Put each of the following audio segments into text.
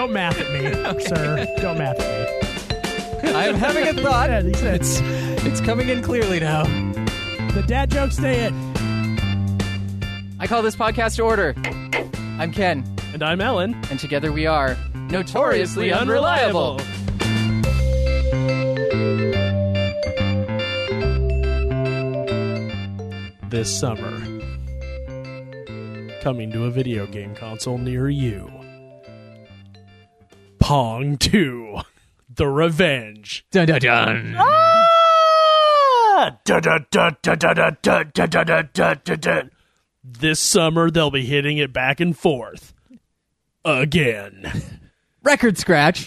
Don't math at me, sir. Don't math at me. I'm having a thought. Yeah, he said, It's coming in clearly now. the dad jokes stay in. I call this podcast to order. I'm Ken, And I'm Ellen. and together we are Notoriously Unreliable. This summer, coming to a video game console near you, Pong 2, The Revenge. Dun dun dun. This summer, they'll be hitting it back and forth. Again. Record scratch.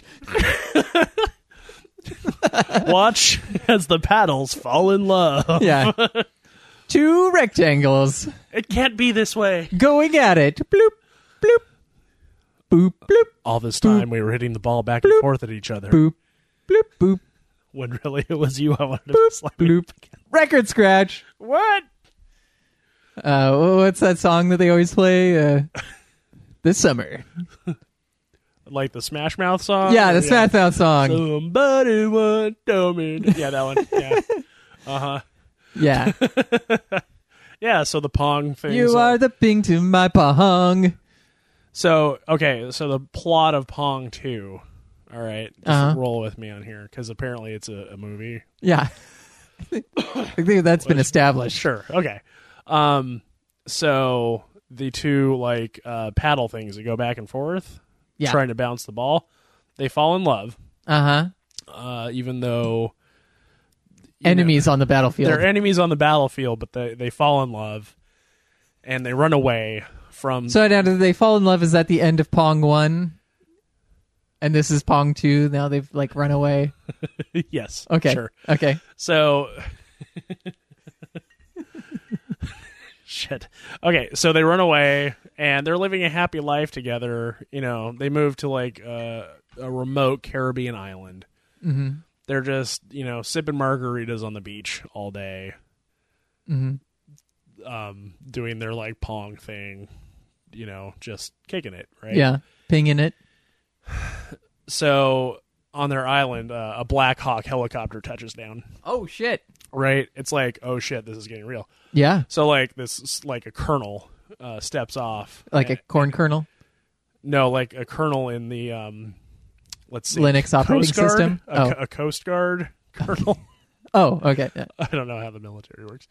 Watch as the paddles fall in love. Yeah. Two rectangles It can't be this way. going at it. Bloop, bloop, boop, bloop, All this time, we were hitting the ball back and forth at each other. boop, bloop, boop, When really it was you I wanted to slap. bloop. Record scratch. What? What's that song that they always play? This summer. Like the Smash Mouth song? Yeah, the Smash Mouth song. Somebody want to me. Yeah, that one. Yeah. Uh-huh. Yeah. Yeah, so the Pong thing. You are the ping to my pong. So, okay, so the plot of Pong 2. All right. Just roll with me on here, because apparently it's a movie. Yeah. I think that's been established. Sure. Okay. So the two, like, paddle things that go back and forth, Yeah. trying to bounce the ball, they fall in love, even though... Enemies on the battlefield. They're enemies on the battlefield, but they fall in love, and they run away from... So now, do they fall in love? Is that the end of Pong 1? And this is Pong 2? Now they've, like, run away? Yes. Okay. Sure. Okay. So... Shit. Okay, so they run away, and they're living a happy life together. You know, they move to, like, a remote Caribbean island. Mm-hmm. They're just, you know, sipping margaritas on the beach all day. Mm-hmm. Doing their, like, Pong thing. You know, just kicking it, right? Yeah. Pinging it. So, on their island, a Black Hawk helicopter touches down. Oh, shit. Right? It's like, oh, shit, this is getting real. Yeah. So, like, this, like, a colonel steps off. Like a corn kernel? No, like a colonel in the, let's see. Linux operating Coast Guard? system? A Coast Guard colonel. Oh, okay. Yeah. I don't know how the military works.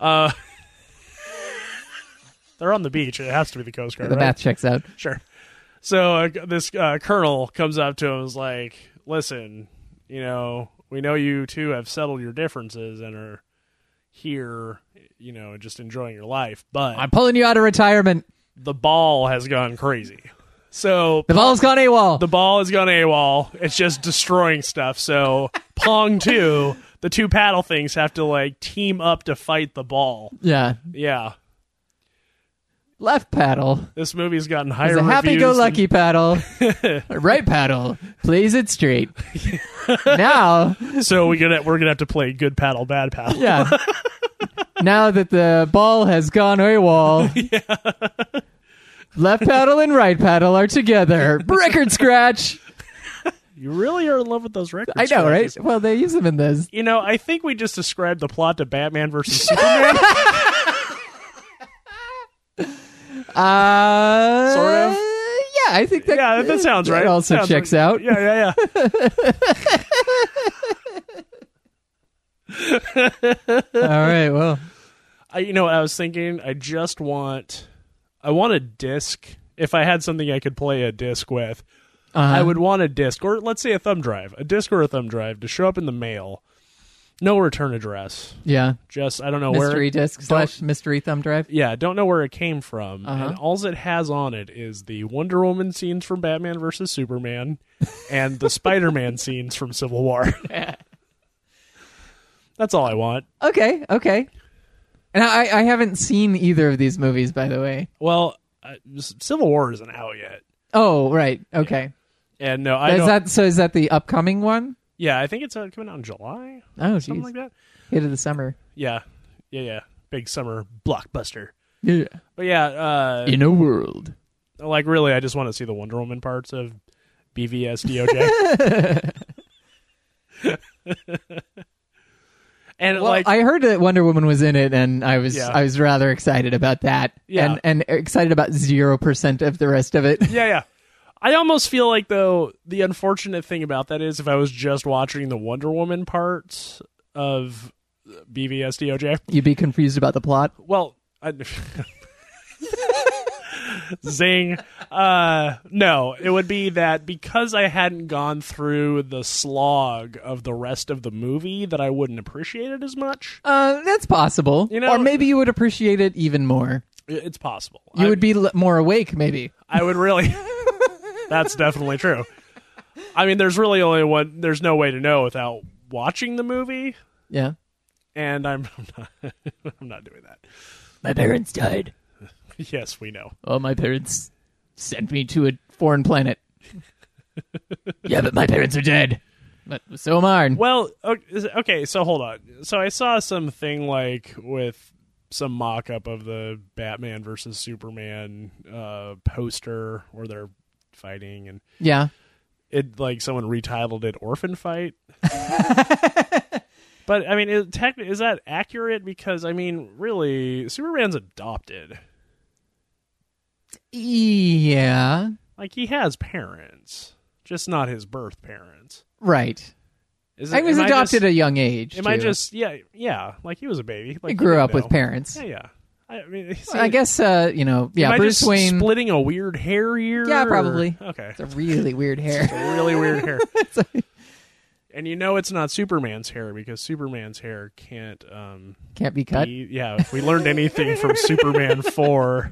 They're on the beach. It has to be the Coast Guard, The right? math checks out. Sure. So this colonel comes up to him and is like, listen, you know, we know you two have settled your differences and are here, you know, just enjoying your life, but I'm pulling you out of retirement. the ball has gone crazy. So The ball's gone AWOL. the ball has gone AWOL. It's just destroying stuff. So Pong 2, the two paddle things have to, like, team up to fight the ball. Yeah. Yeah. Left paddle This movie's gotten is higher a reviews. happy-go-lucky paddle. Right paddle plays it straight. Now, So we're gonna have to play good paddle, bad paddle. yeah. Now that the ball has gone AWOL, left paddle and right paddle are together. Record scratch. You really are in love with those records. I know, right? Well, they use them in this. You know, I think we just described the plot to Batman versus Superman. Sort of. Yeah, I think that. Yeah, that sounds right. That also Sounds checks right. out. Yeah. All right. Well, You know what I was thinking? I want a disc. If I had something I could play a disc with, I would want a disc, or let's say a thumb drive, a disc or a thumb drive to show up in the mail. No return address. yeah. Just, I don't know where. Mystery disc / mystery thumb drive. Yeah, don't know where it came from. And all it has on it is the Wonder Woman scenes from Batman versus Superman and the Spider-Man scenes from Civil War. That's all I want. Okay. And I haven't seen either of these movies, by the way. Well, Civil War isn't out yet. Oh, right. Okay. And no, I don't. Is that the upcoming one? Yeah, I think it's coming out in July. Oh, Something jeez. like that. Hit of the summer. Yeah. Big summer blockbuster. Yeah. But yeah, In a world. like, really, I just want to see the Wonder Woman parts of BVS DOJ. And Well, I heard that Wonder Woman was in it, and I was rather excited about that. Yeah. And excited about 0% of the rest of it. yeah. I almost feel like, though, the unfortunate thing about that is if I was just watching the Wonder Woman parts of BVS DOJ, You'd be confused about the plot. well, zing. No, it would be that because I hadn't gone through the slog of the rest of the movie that I wouldn't appreciate it as much. That's possible. You know- or maybe you would appreciate it even more. It's possible. You would be more awake, maybe. I would really. That's definitely true. I mean, there's really only one. There's no way to know without watching the movie, Yeah. and I'm not doing that. My parents died. Yes, we know. Oh, my parents sent me to a foreign planet. Yeah, but my parents are dead. But so am I. Well, okay, so hold on. So I saw something like with some mock-up of the Batman versus Superman poster where they're fighting, and Yeah. it like someone retitled it "Orphan Fight." But I mean, is that accurate? Because I mean, really, Superman's adopted. Yeah. Like he has parents, just not his birth parents. Right. Is I was adopted at a young age. Am I too. just yeah? Like he was a baby. Like I grew you up know. with parents. Yeah. I mean, Well, I guess, am I Bruce just Wayne. splitting a weird hair here. Yeah, or- probably. Okay, It's a really weird hair. it's a really weird hair. And you know it's not Superman's hair because Superman's hair can't. Can't be cut. Yeah, if we learned anything from Superman 4.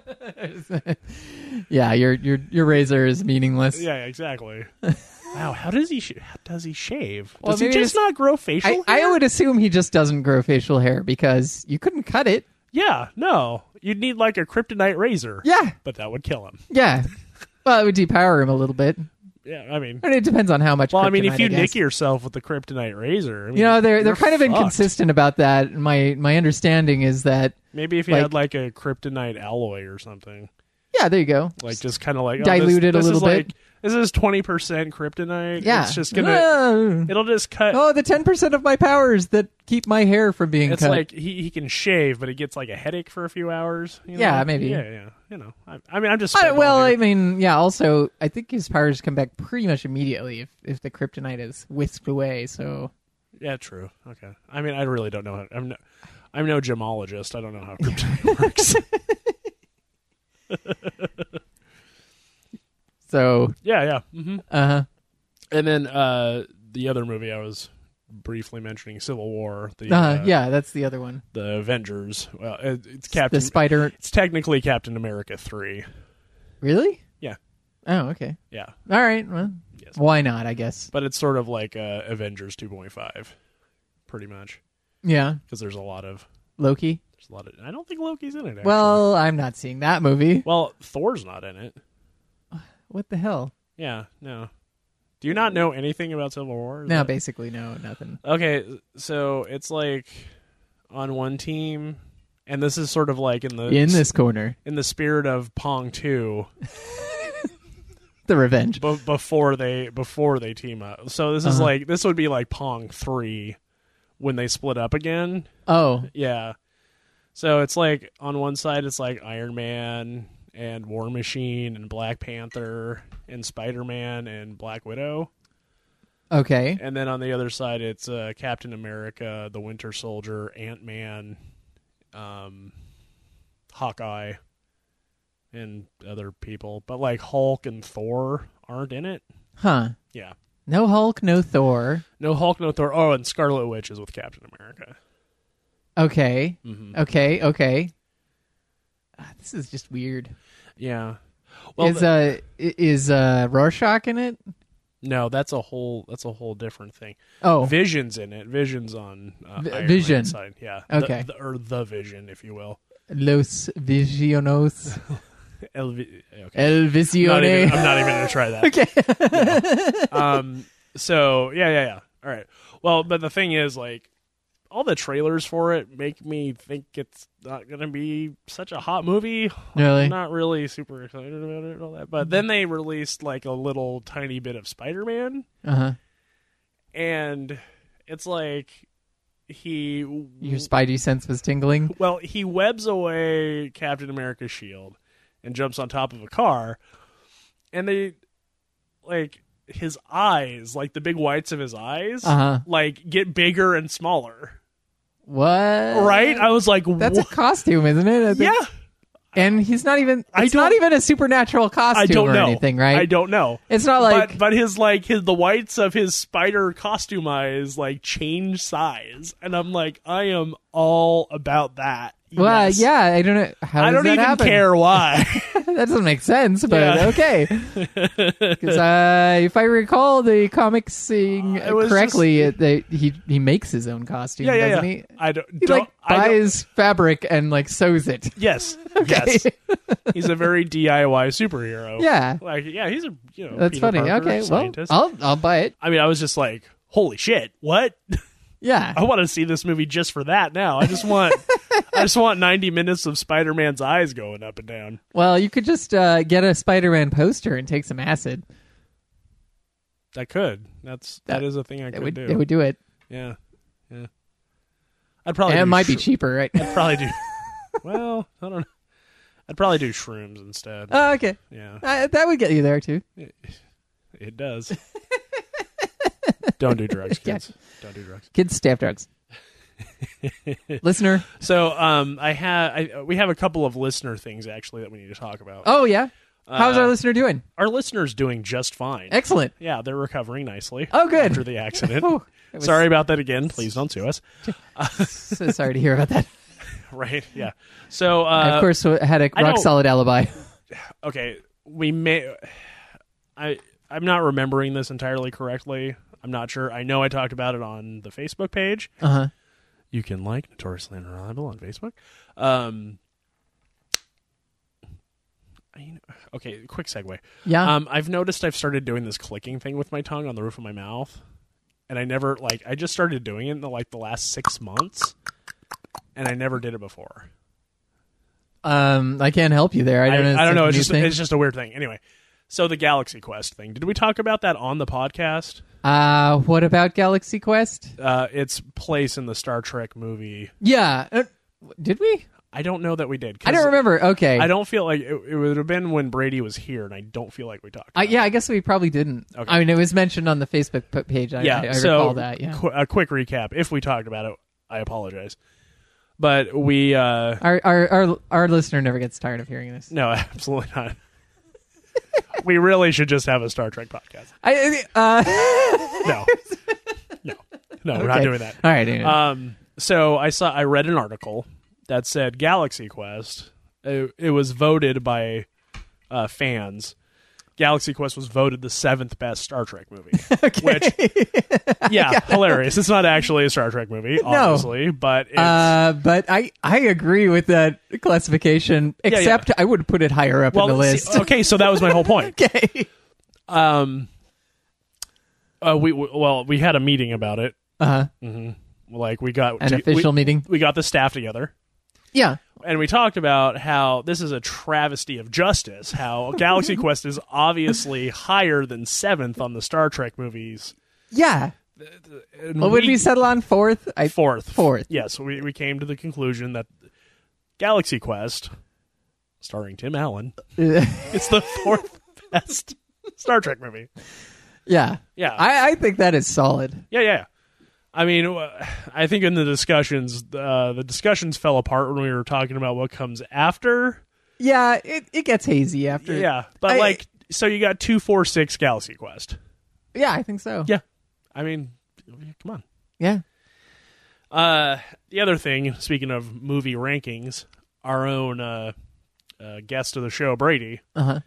Yeah, your razor is meaningless. Yeah, exactly. Wow, how does he shave? Well, Does he maybe just not grow facial hair? I would assume he just doesn't grow facial hair because you couldn't cut it. Yeah, no. You'd need like a kryptonite razor. Yeah, But that would kill him. yeah. Well, it would depower him a little bit. Yeah, I mean... I mean, it depends on how much. Well, I mean, if kryptonite, you I guess. nick yourself with the kryptonite razor... I mean, You know, they're you're kind of fucked. inconsistent about that. My understanding is that Maybe if you had like a kryptonite alloy or something. yeah, there you go. Like just kind of like... dilute it a this little is bit. Like, this is 20% kryptonite. Yeah, It's just gonna... It'll just cut... Oh, the 10% of my powers that keep my hair from being It's cut. like he can shave, but he gets like a headache for a few hours. You know? Yeah, maybe. Yeah. You know, I mean, I'm just. well, spitballing I here. mean, yeah. Also, I think his powers come back pretty much immediately if the kryptonite is whisked away. So Yeah, true. Okay. I mean, I really don't know. I'm no gemologist. I don't know how kryptonite works. so Yeah. Mm-hmm. And then the other movie I was briefly mentioning, Civil War. yeah, that's the other one. The Avengers. Well, it's Captain. The Spider. It's technically Captain America 3. Really? Yeah. Oh, okay. Yeah. All right. Well, Yes. why not? I guess. But it's sort of like Avengers 2.5, pretty much, Yeah. because there's a lot of. Loki. I don't think Loki's in it. Actually. Well, I'm not seeing that movie. Well, Thor's not in it. What the hell? Yeah, no. Do you not know anything about Civil War? Is No, that- basically no, nothing. Okay, so it's like on one team, and this is sort of like in this corner, in the spirit of Pong 2, the revenge. before they team up. So this is like this would be like Pong 3 when they split up again. Oh, Yeah. So it's like on one side it's like Iron Man and War Machine and Black Panther and Spider-Man and Black Widow. okay. And then on the other side it's Captain America, the Winter Soldier, Ant-Man, Hawkeye, and other people. But like Hulk and Thor aren't in it. Huh. Yeah. No Hulk, no Thor. No Hulk, no Thor. Oh, and Scarlet Witch is with Captain America. Okay. Mm-hmm. Okay. This is just weird. Yeah. Well, Is Rorschach in it? no, that's a whole different thing. Oh, Vision's in it. Vision's on Iron Vision. Man's side. Yeah. Okay. Or the Vision, if you will. Los Visionos. Okay. El I'm Visione. not even going to try that. Okay. So yeah. All right. Well, but the thing is, like, all the trailers for it make me think it's not going to be such a hot movie. Really? I'm not really super excited about it and all that. But then they released like a little tiny bit of Spider-Man. Uh-huh. And it's like Your Spidey sense was tingling? well, he webs away Captain America's shield and jumps on top of a car. And they, like, his eyes, like the big whites of his eyes, like get bigger and smaller. What? Right? I was like, that's a costume, isn't it? I think. Yeah. And he's not even. It's not even a supernatural costume I don't know. anything, right? I don't know. It's not like. But the whites of his spider costume eyes like change size, and I'm like, I am all about that. Well, yes. yeah, I don't know. How I does don't that even happen? care why. That doesn't make sense, but Yeah. okay. Because if I recall the comics saying correctly, he makes his own costume, doesn't he? I don't. He like buys fabric and like sews it. Yes. Okay. Yes. He's a very DIY superhero. Yeah. Like, yeah, he's a That's Peter funny. Parker, Okay, scientist. well, I'll buy it. I mean, I was just like, holy shit, what? Yeah. I want to see this movie just for that now. I just want 90 minutes of Spider-Man's eyes going up and down. Well, you could just get a Spider-Man poster and take some acid. I could. That is a thing I could do. It would do it. Yeah. Yeah. I'd probably And it do might be cheaper, right? I'd probably do well, I don't know. I'd probably do shrooms instead. Oh, okay. Yeah. That would get you there, too. It does. Don't do drugs, kids. Yeah. Don't do drugs. Kids, stay off drugs. Listener. So, we have a couple of listener things actually that we need to talk about. Oh, yeah? How's our listener doing? Our listener's doing just fine. Excellent. Yeah, they're recovering nicely. Oh, good. After the accident. Whew. Sorry about that again. Please don't sue us. So sorry to hear about that. Right, yeah. So, I, of course, had a rock-solid alibi. Okay, I'm not remembering this entirely correctly. I'm not sure. I know I talked about it on the Facebook page. Uh-huh. You can like Notoriously Unreliable on Facebook. Okay, quick segue. Yeah. I've noticed I've started doing this clicking thing with my tongue on the roof of my mouth, and I just started doing it in the last 6 months, and I never did it before. I can't help you there. I don't know. It's just a weird thing. Anyway, so the Galaxy Quest thing. Did we talk about that on the podcast? What about Galaxy Quest? Its place in the Star Trek movie. Yeah. Did we? I don't know that we did. I don't remember. Okay. I don't feel like it would have been when Brady was here, and I don't feel like we talked about I guess we probably didn't. Okay. I mean, it was mentioned on the Facebook page. I recall that. Yeah. A quick recap. If we talked about it, I apologize. But we... Our listener never gets tired of hearing this. No, absolutely not. We really should just have a Star Trek podcast. No, we're not doing that. All right. Anyway. So I read an article that said Galaxy Quest. It was voted by fans. Galaxy Quest was voted the 7th best Star Trek movie. Okay. Which, yeah, hilarious. It's not actually a Star Trek movie, obviously, but it's... but I agree with that classification, except I would put it higher up in the list. Okay, so that was my whole point. Okay. We had a meeting about it. Uh-huh. Mm-hmm. Like, we got... An official meeting? We got the staff together. Yeah. And we talked about how this is a travesty of justice, how Galaxy Quest is obviously higher than 7th on the Star Trek movies. Yeah. What would we settle on? 4th? Fourth. Yes, we came to the conclusion that Galaxy Quest, starring Tim Allen, it's the 4th best Star Trek movie. Yeah. Yeah. I think that is solid. Yeah. I mean, I think in the discussions fell apart when we were talking about what comes after. Yeah, it gets hazy after. Yeah, but so you got 2, 4, 6 Galaxy Quest. Yeah, I think so. Yeah. I mean, come on. Yeah. The other thing, speaking of movie rankings, our own guest of the show, Brady,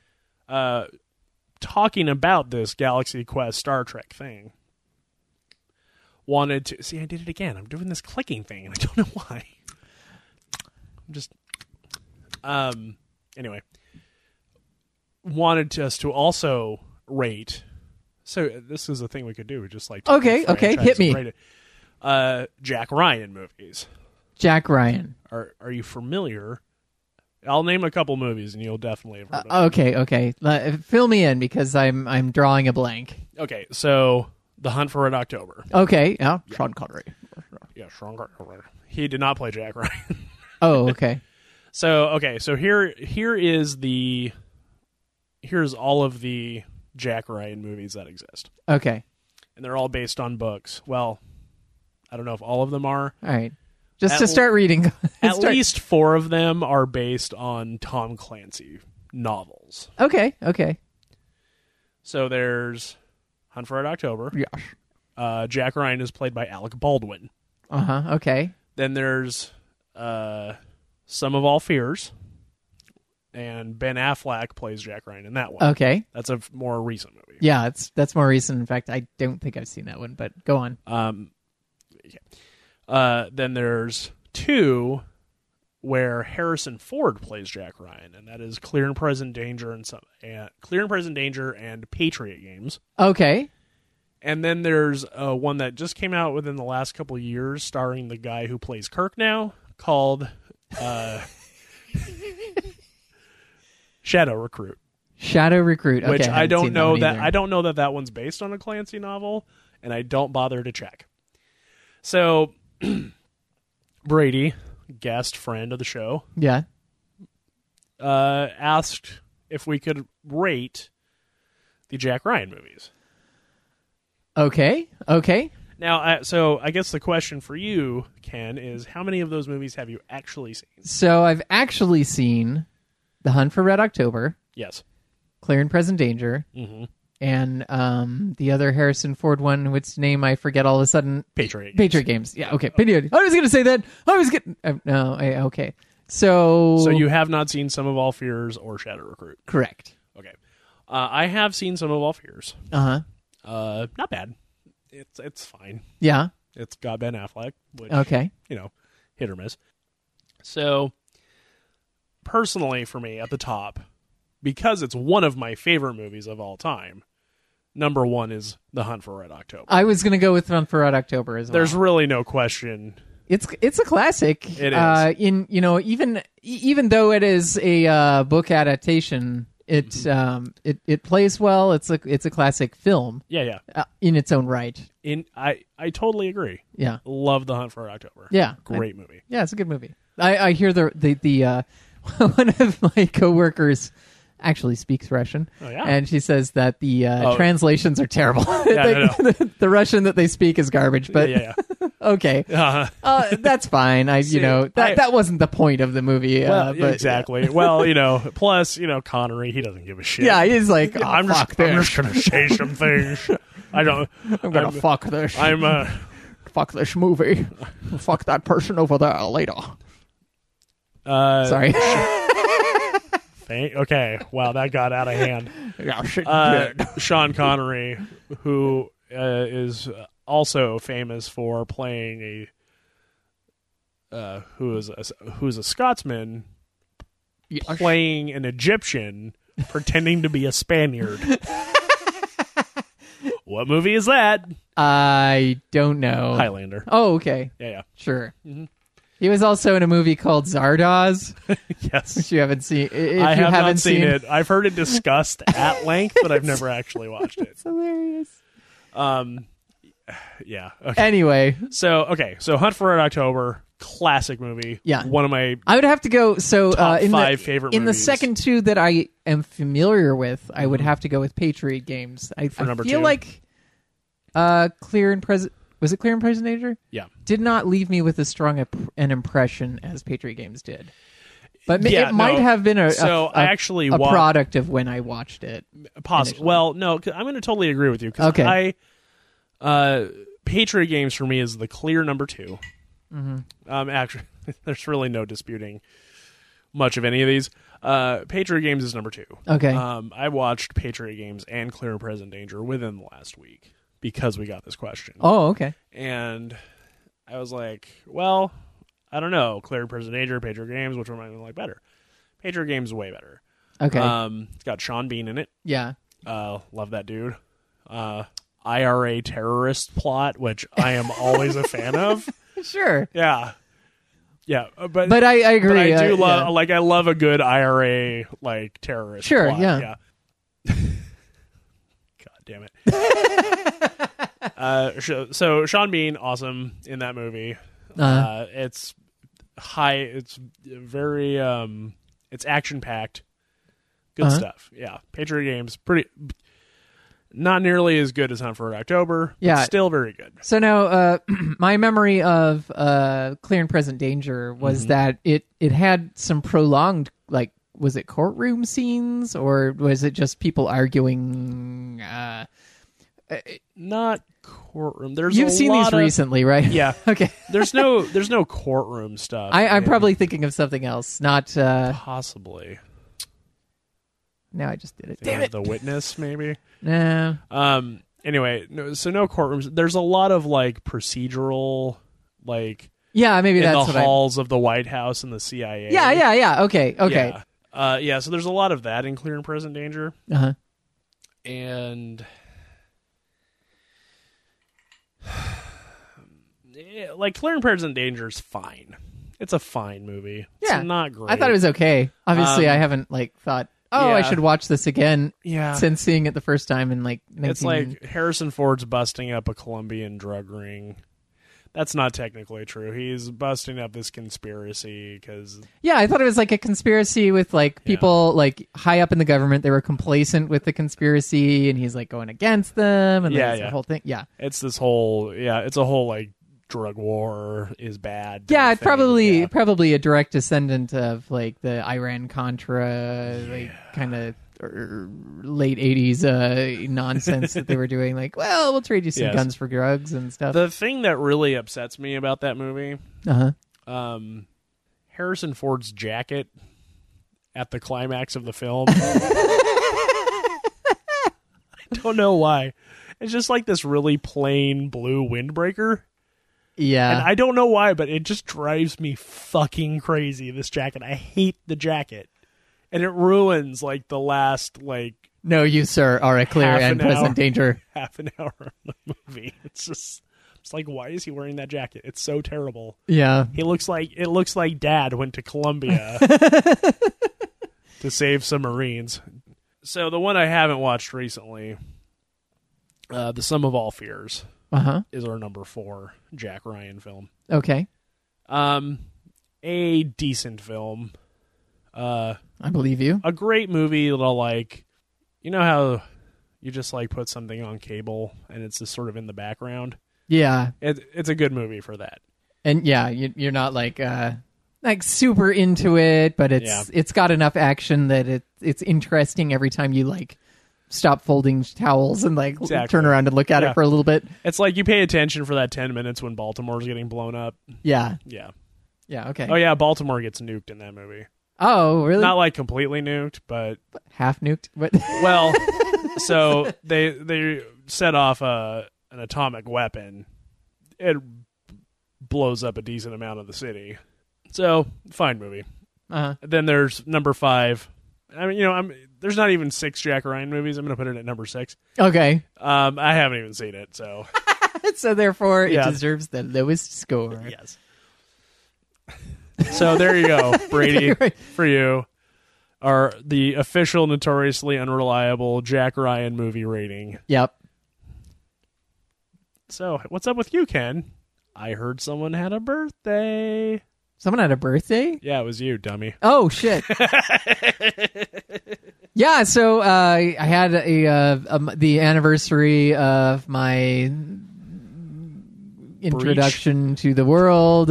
talking about this Galaxy Quest Star Trek thing, wanted to... See, I did it again. I'm doing this clicking thing, and I don't know why. I'm just... Anyway. Wanted us to also rate... So this is a thing we could do. Just like... Okay, hit me. Rate it. Jack Ryan movies. Jack Ryan. Are you familiar? I'll name a couple movies, and you'll definitely have heard of them. Okay. Fill me in because I'm drawing a blank. Okay, so The Hunt for Red October. Okay, yeah, Sean Connery. Yeah, Sean Connery. He did not play Jack Ryan. Oh, okay. So here's all of the Jack Ryan movies that exist, Okay. and they're all based on books. Well, I don't know if all of them are. All right. Just to start reading. At least 4 of them are based on Tom Clancy novels. Okay. So there's Hunt for Red October. Yes. Jack Ryan is played by Alec Baldwin. Okay. Then there's Sum of All Fears, and Ben Affleck plays Jack Ryan in that one. Okay. That's a more recent movie. Yeah, that's more recent. In fact, I don't think I've seen that one, but go on. Then there's 2 where Harrison Ford plays Jack Ryan, and that is Clear and Present Danger and Patriot Games. Okay. And then there's one that just came out within the last couple of years, starring the guy who plays Kirk now, called Shadow Recruit. Shadow Recruit. Okay, Which I don't know that. I don't know that one's based on a Clancy novel, and I don't bother to check. So Brady, guest friend of the show, Yeah. asked if we could rate the Jack Ryan movies. Okay. Now, so I guess the question for you, Ken, is how many of those movies have you actually seen? So I've actually seen The Hunt for Red October, Yes. Clear and Present Danger, and the other Harrison Ford one, which name I forget all of a sudden. Patriot Games. Yeah, okay. Patriot. I was going to say that. Okay. So you have not seen Sum of All Fears or Shadow Recruit. correct. Okay. I have seen Sum of All Fears. Not bad. It's fine. Yeah. It's got Ben Affleck, which, Okay. hit or miss. So, personally for me, at the top, because it's one of my favorite movies of all time, number 1 is The Hunt for Red October. I was going to go with Hunt for Red October as well. There's really no question. It's a classic. It is. Even though it is a book adaptation, it plays well. It's a classic film. Yeah. In its own right. I totally agree. Yeah. Love The Hunt for Red October. Yeah. Great movie. Yeah, it's a good movie. I hear the one of my coworkers actually speaks Russian. Oh, yeah? And she says that the translations are terrible. Yeah, the Russian that they speak is garbage, but Yeah. okay. That's fine. That wasn't the point of the movie. Well, but, exactly. Well, plus, Connery, he doesn't give a shit. Yeah, he's like, oh, I'm just going to say some things. I'm going to fuck this. Fuck this movie. Fuck that person over there later. Sorry. Okay. Wow, that got out of hand. Yeah, shit. Sean Connery, who is also famous for playing who's a Scotsman playing an Egyptian pretending to be a Spaniard. What movie is that? I don't know. Highlander. Oh, okay. Yeah. Sure. Mm-hmm. He was also in a movie called Zardoz, Yes. which you haven't seen. I have not seen it. I've heard it discussed at length, but I've never actually watched it. It's hilarious. Yeah. Okay. Anyway. So Hunt for Red October, classic movie. Yeah. One of my I would have to go. So top in 5 favorite in movies. the second 2 that I am familiar with, I would have to go with Patriot Games. I number feel 2. like Clear and Present. Was it Clear and Present Danger? Yeah. Did not leave me with as strong an impression as Patriot Games did. But it might have been a product of when I watched it. Possible. Well, no, 'cause I'm going to totally agree with you. Because Patriot Games for me is the clear number 2. Mm-hmm. Actually, there's really no disputing much of any of these. Patriot Games is number 2. Okay. I watched Patriot Games and Clear and Present Danger within the last week because we got this question. Oh, okay. And I was like, well, I don't know. Clear and Present Danger, Patriot Games, which one am I going to like better? Patriot Games is way better. Okay. It's got Sean Bean in it. Yeah. Love that dude. IRA terrorist plot, which I am always a fan of. Sure. Yeah. Yeah, but I agree. But I do love, like, I love a good IRA, like, terrorist. Sure, plot. yeah. God damn it. So Sean Bean, awesome in that movie. It's high. It's very. It's action packed. Good stuff. Yeah, Patriot Games pretty. Not nearly as good as Hunt for Red October. Yeah, but still very good. So now, my memory of Clear and Present Danger was that it had some prolonged, like, was it courtroom scenes or was it just people arguing? Not courtroom. You've seen these recently, right? Yeah. Okay. There's no courtroom stuff. I'm probably thinking of something else. Not possibly. Now I just did it. Damn it. The Witness, maybe? No. Anyway, no courtrooms. There's a lot of, like, procedural, like... Yeah, maybe that's in the halls of the White House and the CIA. Yeah. Okay. Yeah, so there's a lot of that in Clear and Present Danger. Uh-huh. And... like, Clear and Present Danger is fine. It's a fine movie. Yeah. It's not great. I thought it was okay. Obviously, I haven't, like, thought... Oh, yeah. I should watch this again. Yeah. Since seeing it the first time in like 19... It's like Harrison Ford's busting up a Colombian drug ring. That's not technically true. He's busting up this conspiracy because... Yeah, I thought it was like a conspiracy with like people like high up in the government. They were complacent with the conspiracy and he's like going against them. And the whole thing. Yeah. It's this whole... Yeah, it's a whole like drug war is bad. Yeah, it's probably a direct descendant of like the Iran-Contra like kind of late 80s nonsense that they were doing. Like, well, we'll trade you some guns for drugs and stuff. The thing that really upsets me about that movie, Harrison Ford's jacket at the climax of the film. I don't know why. It's just like this really plain blue windbreaker. Yeah. And I don't know why, but it just drives me fucking crazy, this jacket. I hate the jacket. And it ruins, like, the last, like... No, you, sir, are a clear and present danger. Half an hour of the movie. It's like, why is he wearing that jacket? It's so terrible. Yeah. It looks like Dad went to Colombia to save some Marines. So the one I haven't watched recently, The Sum of All Fears. Is our number 4 Jack Ryan film. Okay. A decent film. I believe you. A great movie that'll, like, you know how you just like put something on cable and it's just sort of in the background? Yeah. It's a good movie for that. And yeah, you're not like super into it, but it's got enough action that it's interesting every time you like stop folding towels and like turn around and look at it for a little bit. It's like you pay attention for that 10 minutes when Baltimore's getting blown up. Yeah. Yeah. Yeah, okay. Oh yeah, Baltimore gets nuked in that movie. Oh, really? Not like completely nuked, but half nuked. What? Well, so they set off an atomic weapon. It blows up a decent amount of the city. So, fine movie. Then there's number 5. I mean, there's not even 6 Jack Ryan movies. I'm going to put it at number 6. Okay. I haven't even seen it, so. So therefore, it deserves the lowest score. Yes. So there you go, Brady, for you. Are the official notoriously unreliable Jack Ryan movie rating. Yep. So, what's up with you, Ken? I heard someone had a birthday. Someone had a birthday? Yeah, it was you, dummy. Oh, shit. Yeah, so I had the anniversary of my introduction to the world.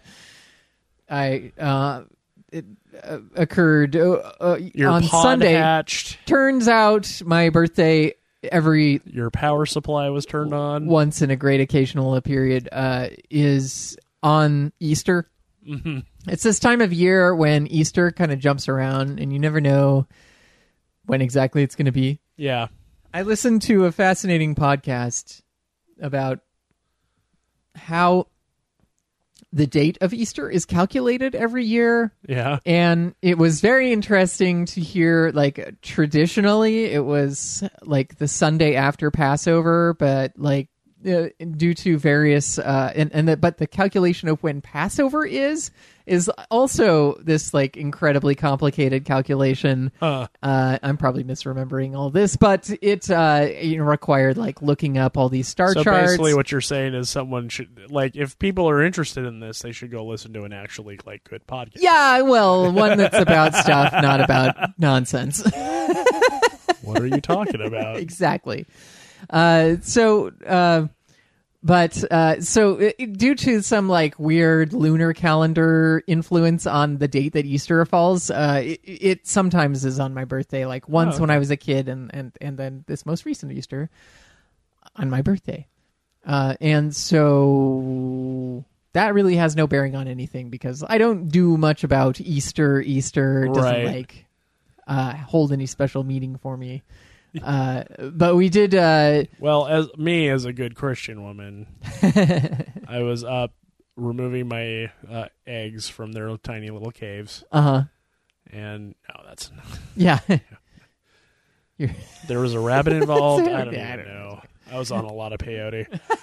It occurred on Sunday. Hatched. Turns out my birthday your power supply was turned on once in a great occasional period is on Easter. Mm-hmm. It's this time of year when Easter kind of jumps around and you never know when exactly it's going to be. Yeah. I listened to a fascinating podcast about how the date of Easter is calculated every year. Yeah. And it was very interesting to hear, like, traditionally it was like the Sunday after Passover, but like due to various but the calculation of when Passover is also this like incredibly complicated calculation. I'm probably misremembering all this, but it required like looking up all these star charts. So basically what you're saying is someone should, like, if people are interested in this, they should go listen to an actually like good podcast. Yeah, well, one that's about stuff, not about nonsense. What are you talking about? Exactly. Due to some like weird lunar calendar influence on the date that Easter falls, it sometimes is on my birthday. Like once when I was a kid, and then this most recent Easter on my birthday, and so that really has no bearing on anything because I don't do much about Easter. Easter doesn't like hold any special meaning for me. But we did. Well, as a good Christian woman, I was up removing my eggs from their tiny little caves. And that's yeah. There was a rabbit involved. I don't even know. I was on a lot of peyote,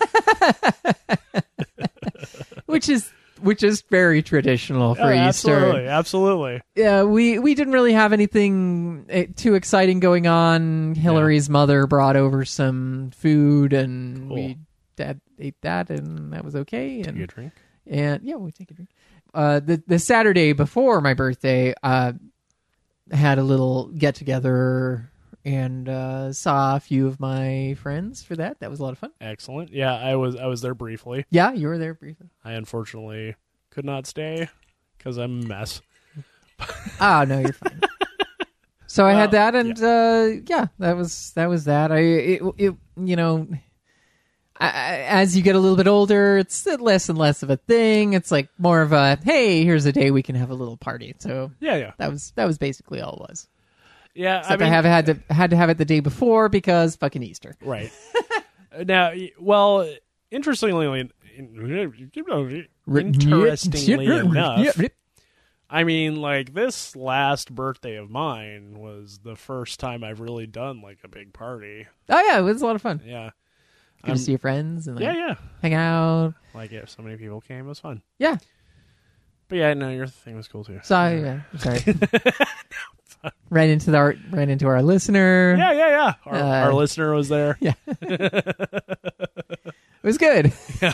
which is very traditional for Easter. Absolutely. Yeah, we didn't really have anything too exciting going on. Hillary's mother brought over some food, and we ate that, and that was okay. Take a drink. And yeah, we take a drink. The Saturday before my birthday, had a little get together and saw a few of my friends for that. That was a lot of fun. Excellent. Yeah, I was there briefly. Yeah, you were there briefly. I unfortunately could not stay because I'm a mess. Oh, no, you're fine. So I had that, and that was that. As you get a little bit older, it's less and less of a thing. It's like more of a, hey, here's a day we can have a little party. So yeah. That was basically all it was. Yeah, except I had to have it the day before because fucking Easter. Right. Now, well, interestingly enough, I mean, like, this last birthday of mine was the first time I've really done like a big party. Oh yeah, it was a lot of fun. Yeah. Good to see your friends and yeah, hang out. Like, yeah, so many people came, it was fun. Yeah. But yeah, no, your thing was cool too. Sorry. Ran into our listener. Yeah. Our listener was there. Yeah. It was good.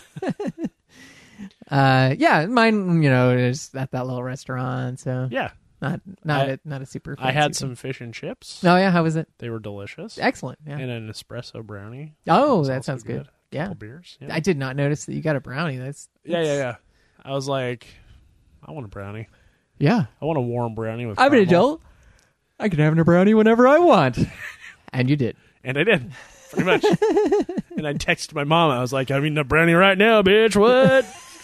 Yeah. Mine, is at that little restaurant, so yeah. Not a super fancy I had thing. some fish and chips. Oh yeah, how was it? They were delicious. Excellent. Yeah. And an espresso brownie. Oh, that sounds good. Yeah. Couple beers. Yeah. I did not notice that you got a brownie. That's Yeah. I was like, I want a brownie. Yeah. I want a warm brownie with I'm caramel. an adult. I can have a brownie whenever I want. And you did. And I did. Pretty much. And I texted my mom. I was like, I'm eating a brownie right now, bitch. What?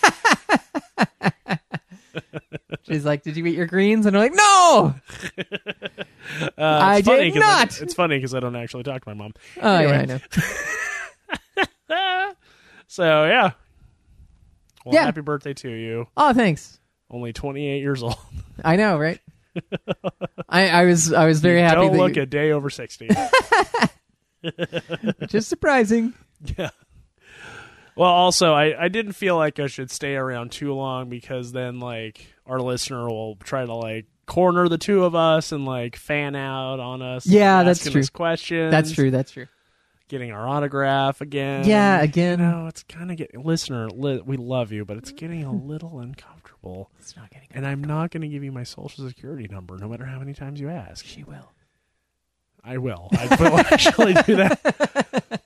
She's like, did you eat your greens? And I'm like, no! I did not! It's funny because I don't actually talk to my mom. Oh, anyway. Yeah, I know. So, yeah. Well, yeah. Happy birthday to you. Oh, thanks. Only 28 years old. I know, right? I was very happy. Don't look a day over 60. Which is surprising. Yeah. Well, also, I didn't feel like I should stay around too long because then, like, our listener will try to, like, corner the two of us and, like, fan out on us. Yeah, that's true. Us questions. That's true. Getting our autograph again. Yeah, again. It's kind of getting... Listener, we love you, but it's getting a little uncomfortable. It's not getting And I'm not going to give you my social security number no matter how many times you ask. She will. I will. I will actually do that.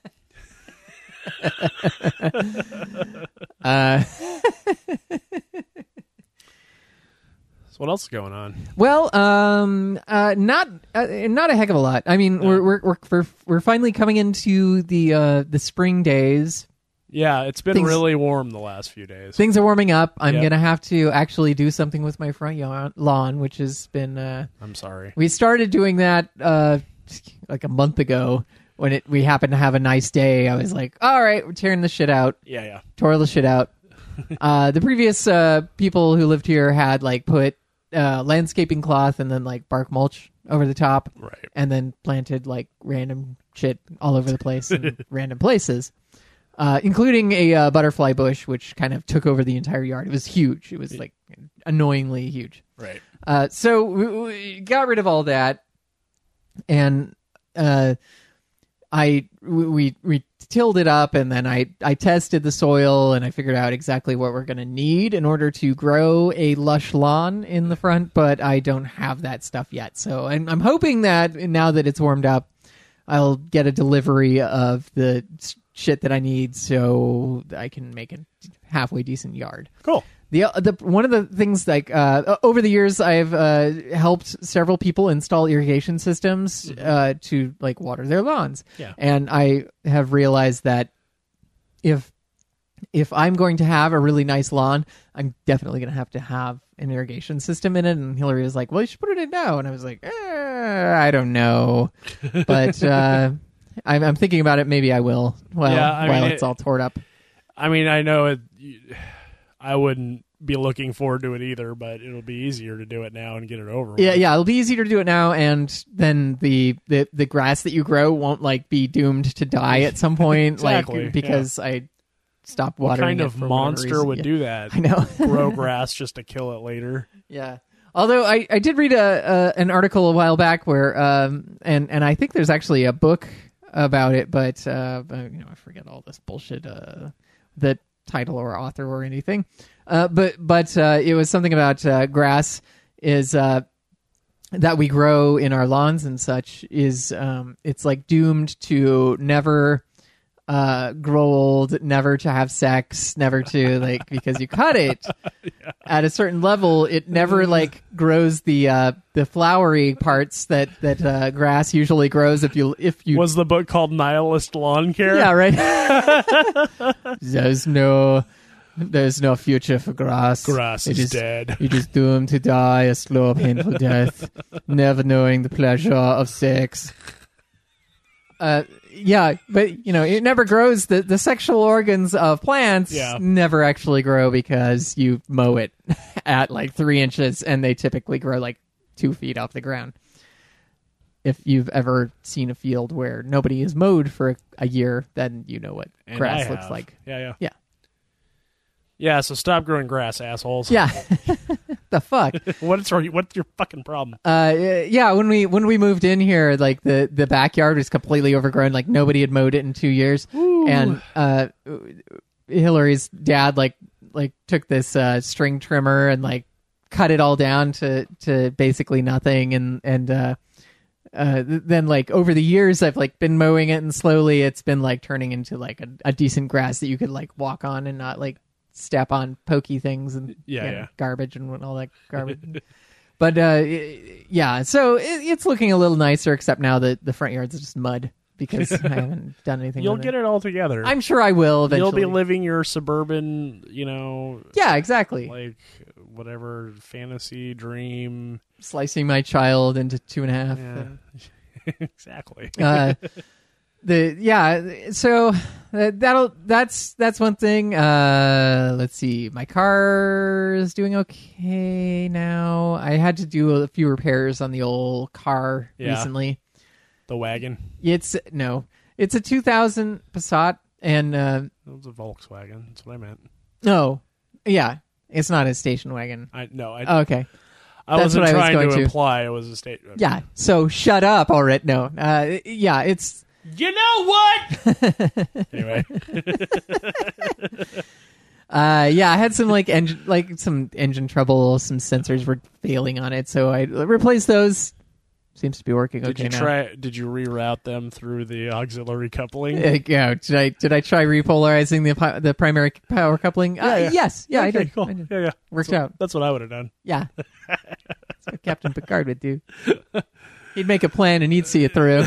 So what else is going on? Well, not a heck of a lot. I mean, no. we're finally coming into the spring days. Yeah, it's been really warm the last few days. Things are warming up. I'm gonna have to actually do something with my front lawn, which has been. I'm sorry. We started doing that like a month ago. When we happened to have a nice day, I was like, all right, we're tearing the shit out. Yeah. Tore the shit out. The previous people who lived here had like put landscaping cloth and then like bark mulch over the top, Right. and then planted like random shit all over the place in random places, including a butterfly bush, which kind of took over the entire yard. It was huge. It was like annoyingly huge. Right. So we got rid of all that, and we tilled it up, and then I tested the soil, and I figured out exactly what we're going to need in order to grow a lush lawn in the front, but I don't have that stuff yet. So I'm hoping that now that it's warmed up, I'll get a delivery of the shit that I need so I can make a halfway decent yard. Cool. The one of the things, like over the years, I've helped several people install irrigation systems to like water their lawns. Yeah. And I have realized that if I'm going to have a really nice lawn, I'm definitely going to have an irrigation system in it. And Hillary was like, "Well, you should put it in now." And I was like, I don't know, but I'm thinking about it. Maybe I will. Well, while it's all torn up. I mean, I know it. I wouldn't be looking forward to it either, but it'll be easier to do it now and get it over with. Yeah, it'll be easier to do it now, and then the grass that you grow won't like be doomed to die at some point, Exactly, like because I stopped watering. What kind of monster would do that? I know. Grow grass just to kill it later. Yeah. Although I did read an article a while back where and I think there's actually a book about it, but I forget all this bullshit that title or author or anything, but it was something about grass is that we grow in our lawns and such is it's like doomed to never grow old, never to have sex, never to like because you cut it at a certain level, it never like grows the flowery parts that grass usually grows if you Was the book called Nihilist Lawn Care? Yeah, right. There's no future for grass. Grass is dead. You're just doomed to die a slow, painful death, never knowing the pleasure of sex. Yeah, but it never grows. The sexual organs of plants never actually grow because you mow it at like 3 inches, and they typically grow like 2 feet off the ground. If you've ever seen a field where nobody is mowed for a year, then you know what grass looks like. Yeah. Yeah, so stop growing grass, assholes. Yeah. The fuck? What's your fucking problem? Yeah, when we moved in here, like the backyard was completely overgrown. Like nobody had mowed it in 2 years. Ooh. And Hillary's dad like took this string trimmer and like cut it all down to basically nothing. And then like over the years, I've like been mowing it, and slowly it's been like turning into like a decent grass that you could like walk on and not like step on pokey things and garbage and all that garbage. But yeah, so it's looking a little nicer, except now that the front yard's just mud because I haven't done anything. You'll get it all together. I'm sure I will eventually. You'll be living your suburban, Yeah, exactly. Like whatever fantasy dream. Slicing my child into 2.5. Yeah. Exactly. So that's one thing. Let's see, my car is doing okay now. I had to do a few repairs on the old car recently. The wagon? It's a 2000 Passat, and it was a Volkswagen. That's what I meant. No, yeah, it's not a station wagon. Okay. I That's wasn't what trying I was going to imply it was a state. Yeah, so shut up already. No, yeah, it's. You know what? Anyway. Yeah, I had some some engine trouble. Some sensors were failing on it, so I replaced those. Seems to be working okay now. Did you reroute them through the auxiliary coupling? Yeah. Did I try repolarizing the primary power coupling? Yes. Yeah, okay, I did. Cool. I did. Yeah. Worked out. That's what I would have done. Yeah. That's what Captain Picard would do. He'd make a plan and he'd see it through.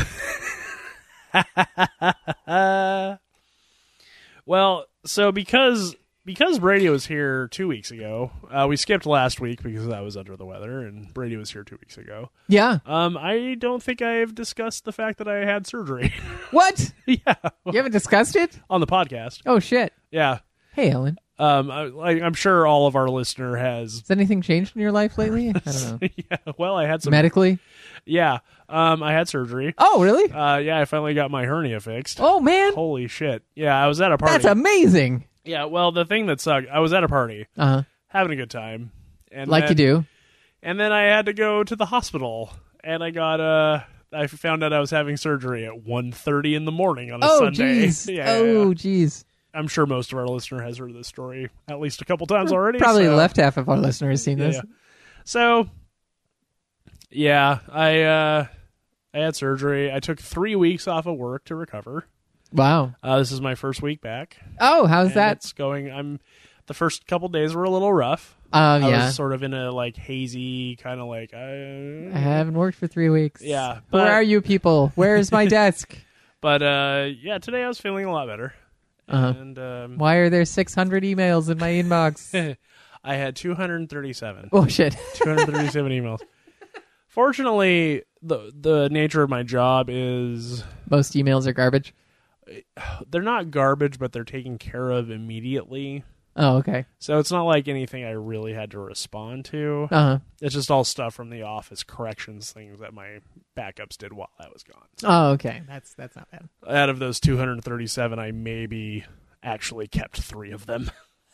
Well, so because Brady was here 2 weeks ago, we skipped last week because I was under the weather, and Brady was here 2 weeks ago. Yeah. I don't think I've discussed the fact that I had surgery. What? Yeah. You haven't discussed it? On the podcast. Oh, shit. Yeah. Hey, Ellen. I'm sure all of our listener has. Has anything changed in your life lately? I don't know. Yeah, well, I had some medically. Yeah, I had surgery. Oh, really? Yeah, I finally got my hernia fixed. Oh man! Holy shit! Yeah, I was at a party. That's amazing. Yeah, well, the thing that sucked, I was at a party, having a good time, and like you do. And then I had to go to the hospital, and I found out I was having surgery at 1:30 in the morning on a Sunday. Geez. Oh, jeez. I'm sure most of our listener has heard this story at least a couple times already. Probably the left half of our listener has seen this. Yeah. So, yeah, I had surgery. I took 3 weeks off of work to recover. Wow. This is my first week back. Oh, how's that? It's going. The first couple days were a little rough. I was sort of in a hazy kind of I haven't worked for 3 weeks. Yeah. Where are you people? Where's my desk? But yeah, today I was feeling a lot better. And why are there 600 emails in my inbox? I had 237. Oh shit. 237 emails. Fortunately, the nature of my job is most emails are garbage. They're not garbage, but they're taken care of immediately. Oh, okay. So it's not like anything I really had to respond to. It's just all stuff from the office corrections things that my backups did while I was gone. So oh, okay. That's not bad. Out of those 237, I maybe actually kept 3 of them.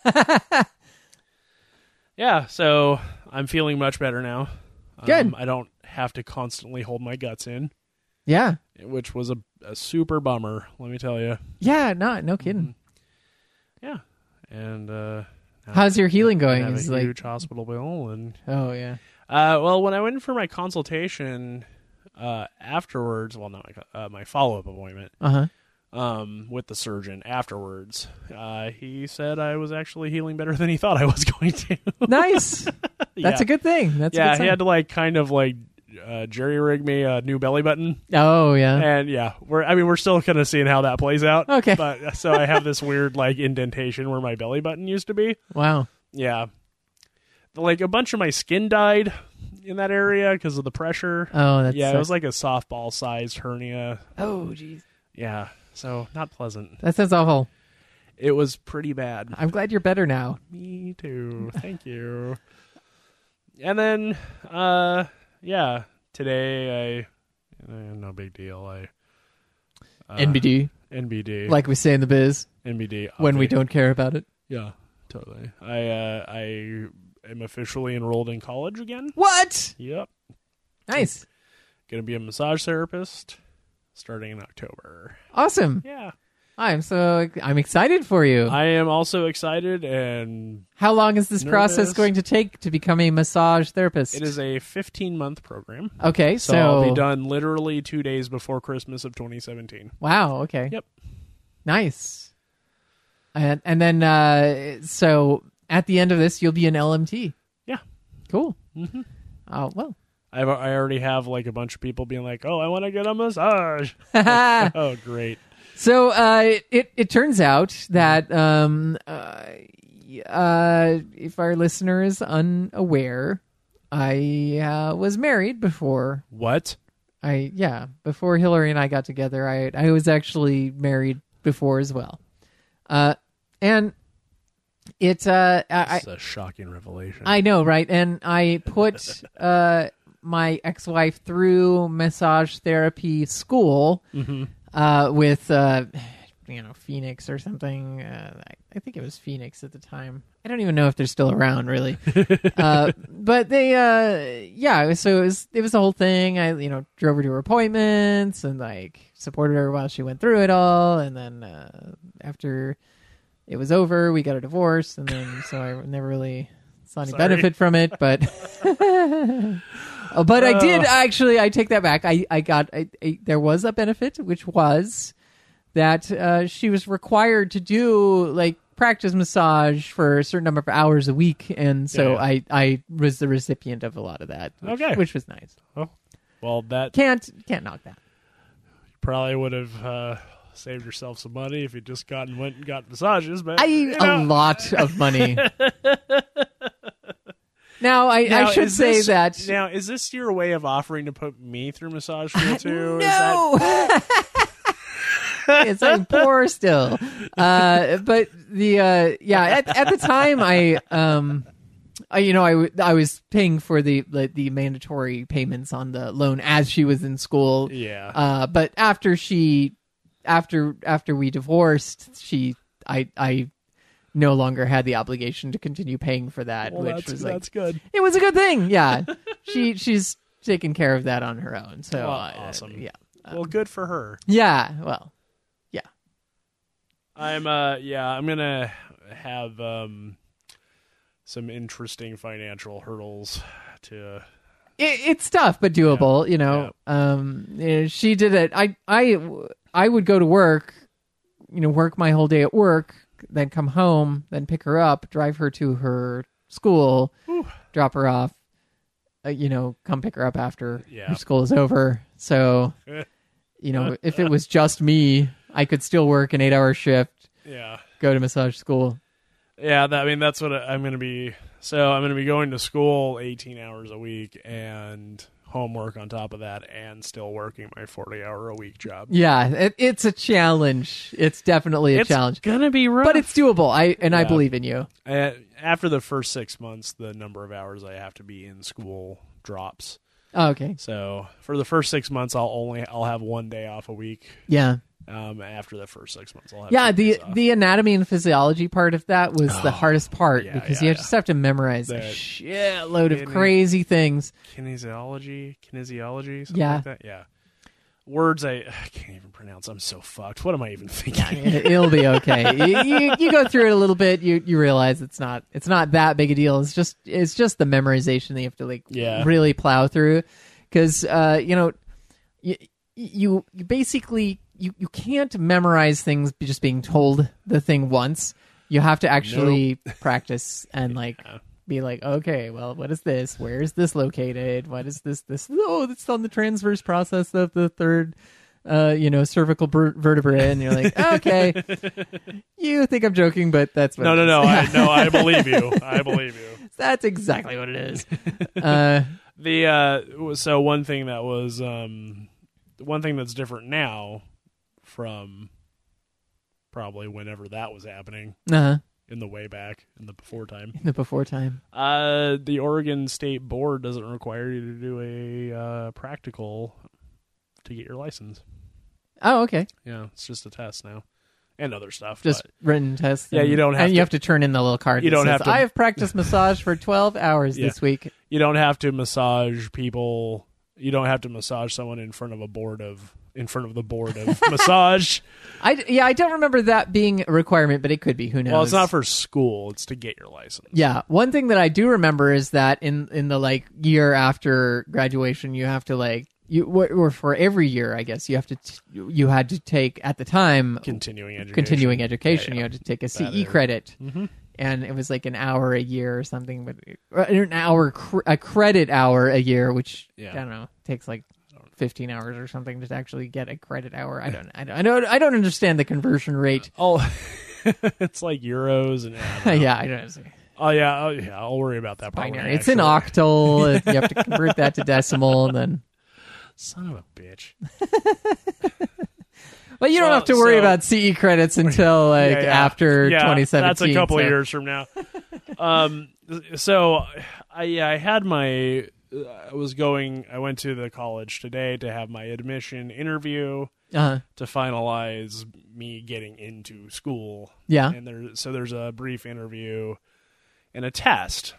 Yeah, so I'm feeling much better now. Good. I don't have to constantly hold my guts in. Yeah. Which was a super bummer, let me tell you. Yeah, no kidding. Yeah. And how's your healing going? Have a huge hospital bill, and oh yeah. Well, when I went for my consultation afterwards, well, not my follow-up appointment, with the surgeon afterwards, he said I was actually healing better than he thought I was going to. Nice. That's a good thing. That's a good sign. He had to jerry-rig me a new belly button. Oh yeah. And yeah, we're still kind of seeing how that plays out. Okay. But so I have this weird indentation where my belly button used to be. Wow. Yeah. A bunch of my skin died in that area because of the pressure. Oh, that's it was like a softball-sized hernia. Oh, jeez. Yeah. So not pleasant. That sounds awful. It was pretty bad. I'm glad you're better now. Me too. Thank you. And then, yeah, today no big deal. NBD. NBD. Like we say in the biz. NBD. When we don't care about it. Yeah, totally. I am officially enrolled in college again. What? Yep. Nice. Gonna be a massage therapist starting in October. Awesome. Yeah. I'm excited for you. I am also excited. And how long is this process going to take to become a massage therapist? It is a 15-month program. Okay, so I'll be done literally 2 days before Christmas of 2017. Wow. Okay. Yep. Nice. And then so at the end of this, you'll be an LMT. Yeah. Cool. Mm-hmm. Oh well. I already have a bunch of people being like, "Oh, I want to get a massage." Oh, great. So it turns out that if our listener is unaware, I was married before. What? Before Hillary and I got together, I was actually married before as well. And it's it's a shocking revelation. I know, right? And I put my ex-wife through massage therapy school. Mm-hmm. With Phoenix or something. I think it was Phoenix at the time. I don't even know if they're still around, really. But they, so it was the whole thing. I, drove her to her appointments and supported her while she went through it all. And then after it was over, we got a divorce. And then so I never really saw any benefit from it, but. But I did actually. I take that back. There was a benefit, which was that she was required to do practice massage for a certain number of hours a week, and so I was the recipient of a lot of that. Which was nice. Oh, well, that can't knock that. You probably would have saved yourself some money if you just went and got massages, but a lot of money. Now, I should say that... Now, is this your way of offering to put me through massage school, too? No! It's like poor still. But the at the time I was paying for the mandatory payments on the loan as she was in school. Yeah. But after we divorced, I no longer had the obligation to continue paying for that, well, which was like, that's good. It was a good thing. Yeah. she's taking care of that on her own. So awesome. Yeah. Well, good for her. Yeah. Well, yeah. I'm gonna have some interesting financial hurdles to. It's tough, but doable. Yeah. She did it. I would go to work, work my whole day at work, then come home, then pick her up, drive her to her school, drop her off. Come pick her up after her school is over. So, if it was just me, I could still work an 8-hour shift. Yeah. Go to massage school. Yeah, that's what I'm going to be. So I'm going to be going to school 18 hours a week and homework on top of that, and still working my 40-hour-a-week job. Yeah, it's a challenge. It's definitely a challenge. It's going to be rough. But it's doable. I believe in you. After the first 6 months, the number of hours I have to be in school drops. Oh, okay. So for the first 6 months, I'll have 1 day off a week. Yeah. After the first 6 months, I'll have 2 days off. The anatomy and physiology part of that was the hardest part because you just have to memorize a shitload of crazy things. Kinesiology, something like that. Yeah. Words I can't even pronounce. I'm so fucked. What am I even thinking? It'll be okay. You go through it a little bit. You realize it's not that big a deal. It's just the memorization that you have to really plow through, because you basically you can't memorize things just being told the thing once. You have to actually practice and be like, okay, well, what is this? Where is this located? What is this? Oh, it's on the transverse process of the third, cervical vertebrae. And you're like, okay, you think I'm joking, but that's what No. I believe you. I believe you. That's exactly what it is. So one thing that was, one thing that's different now from probably whenever that was happening. In the way back, in the before time. The Oregon State Board doesn't require you to do a practical to get your license. Oh, okay. Yeah, it's just a test now. And other stuff. Just written tests. Yeah, you don't have and you have to turn in the little card. You don't have to. I have practiced massage for 12 hours this week. You don't have to massage people. You don't have to massage someone in front of the board of massage. I don't remember that being a requirement, but it could be. Who knows? Well, it's not for school. It's to get your license. Yeah. One thing that I do remember is that in the year after graduation, you have to or for every year, I guess you had to take at the time continuing education. Yeah. You had to take a CE credit. Mm-hmm. And it was an hour a year or something, but a credit hour a year, which I don't know, takes 15 hours or something to actually get a credit hour. I don't understand the conversion rate. Oh, it's like euros and I don't know. Oh yeah, I'll worry about that. Binary. It's in octal. You have to convert that to decimal, and then. Son of a bitch. Well, you don't have to worry about CE credits until after 2017. That's a couple of years from now. So I had my. I went to the college today to have my admission interview to finalize me getting into school. Yeah. And there's a brief interview and a test.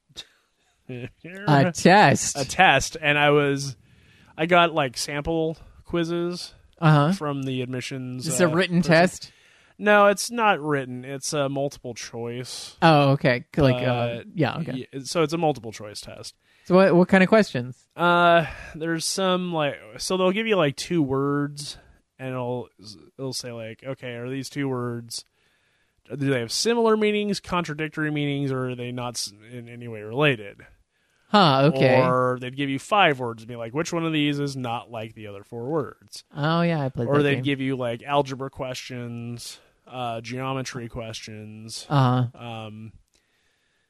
A test. And I got sample quizzes from the admissions. It's a written test? No, it's not written. It's a multiple choice. Oh, okay. Okay. So it's a multiple choice test. So what kind of questions? There's some so they'll give you 2 words, and it'll say okay, are these 2 words, do they have similar meanings, contradictory meanings, or are they not in any way related? Okay. Or they'd give you 5 words and be like, which one of these is not like the other 4 words? Oh yeah, I played that Or they'd game. give you algebra questions, geometry questions,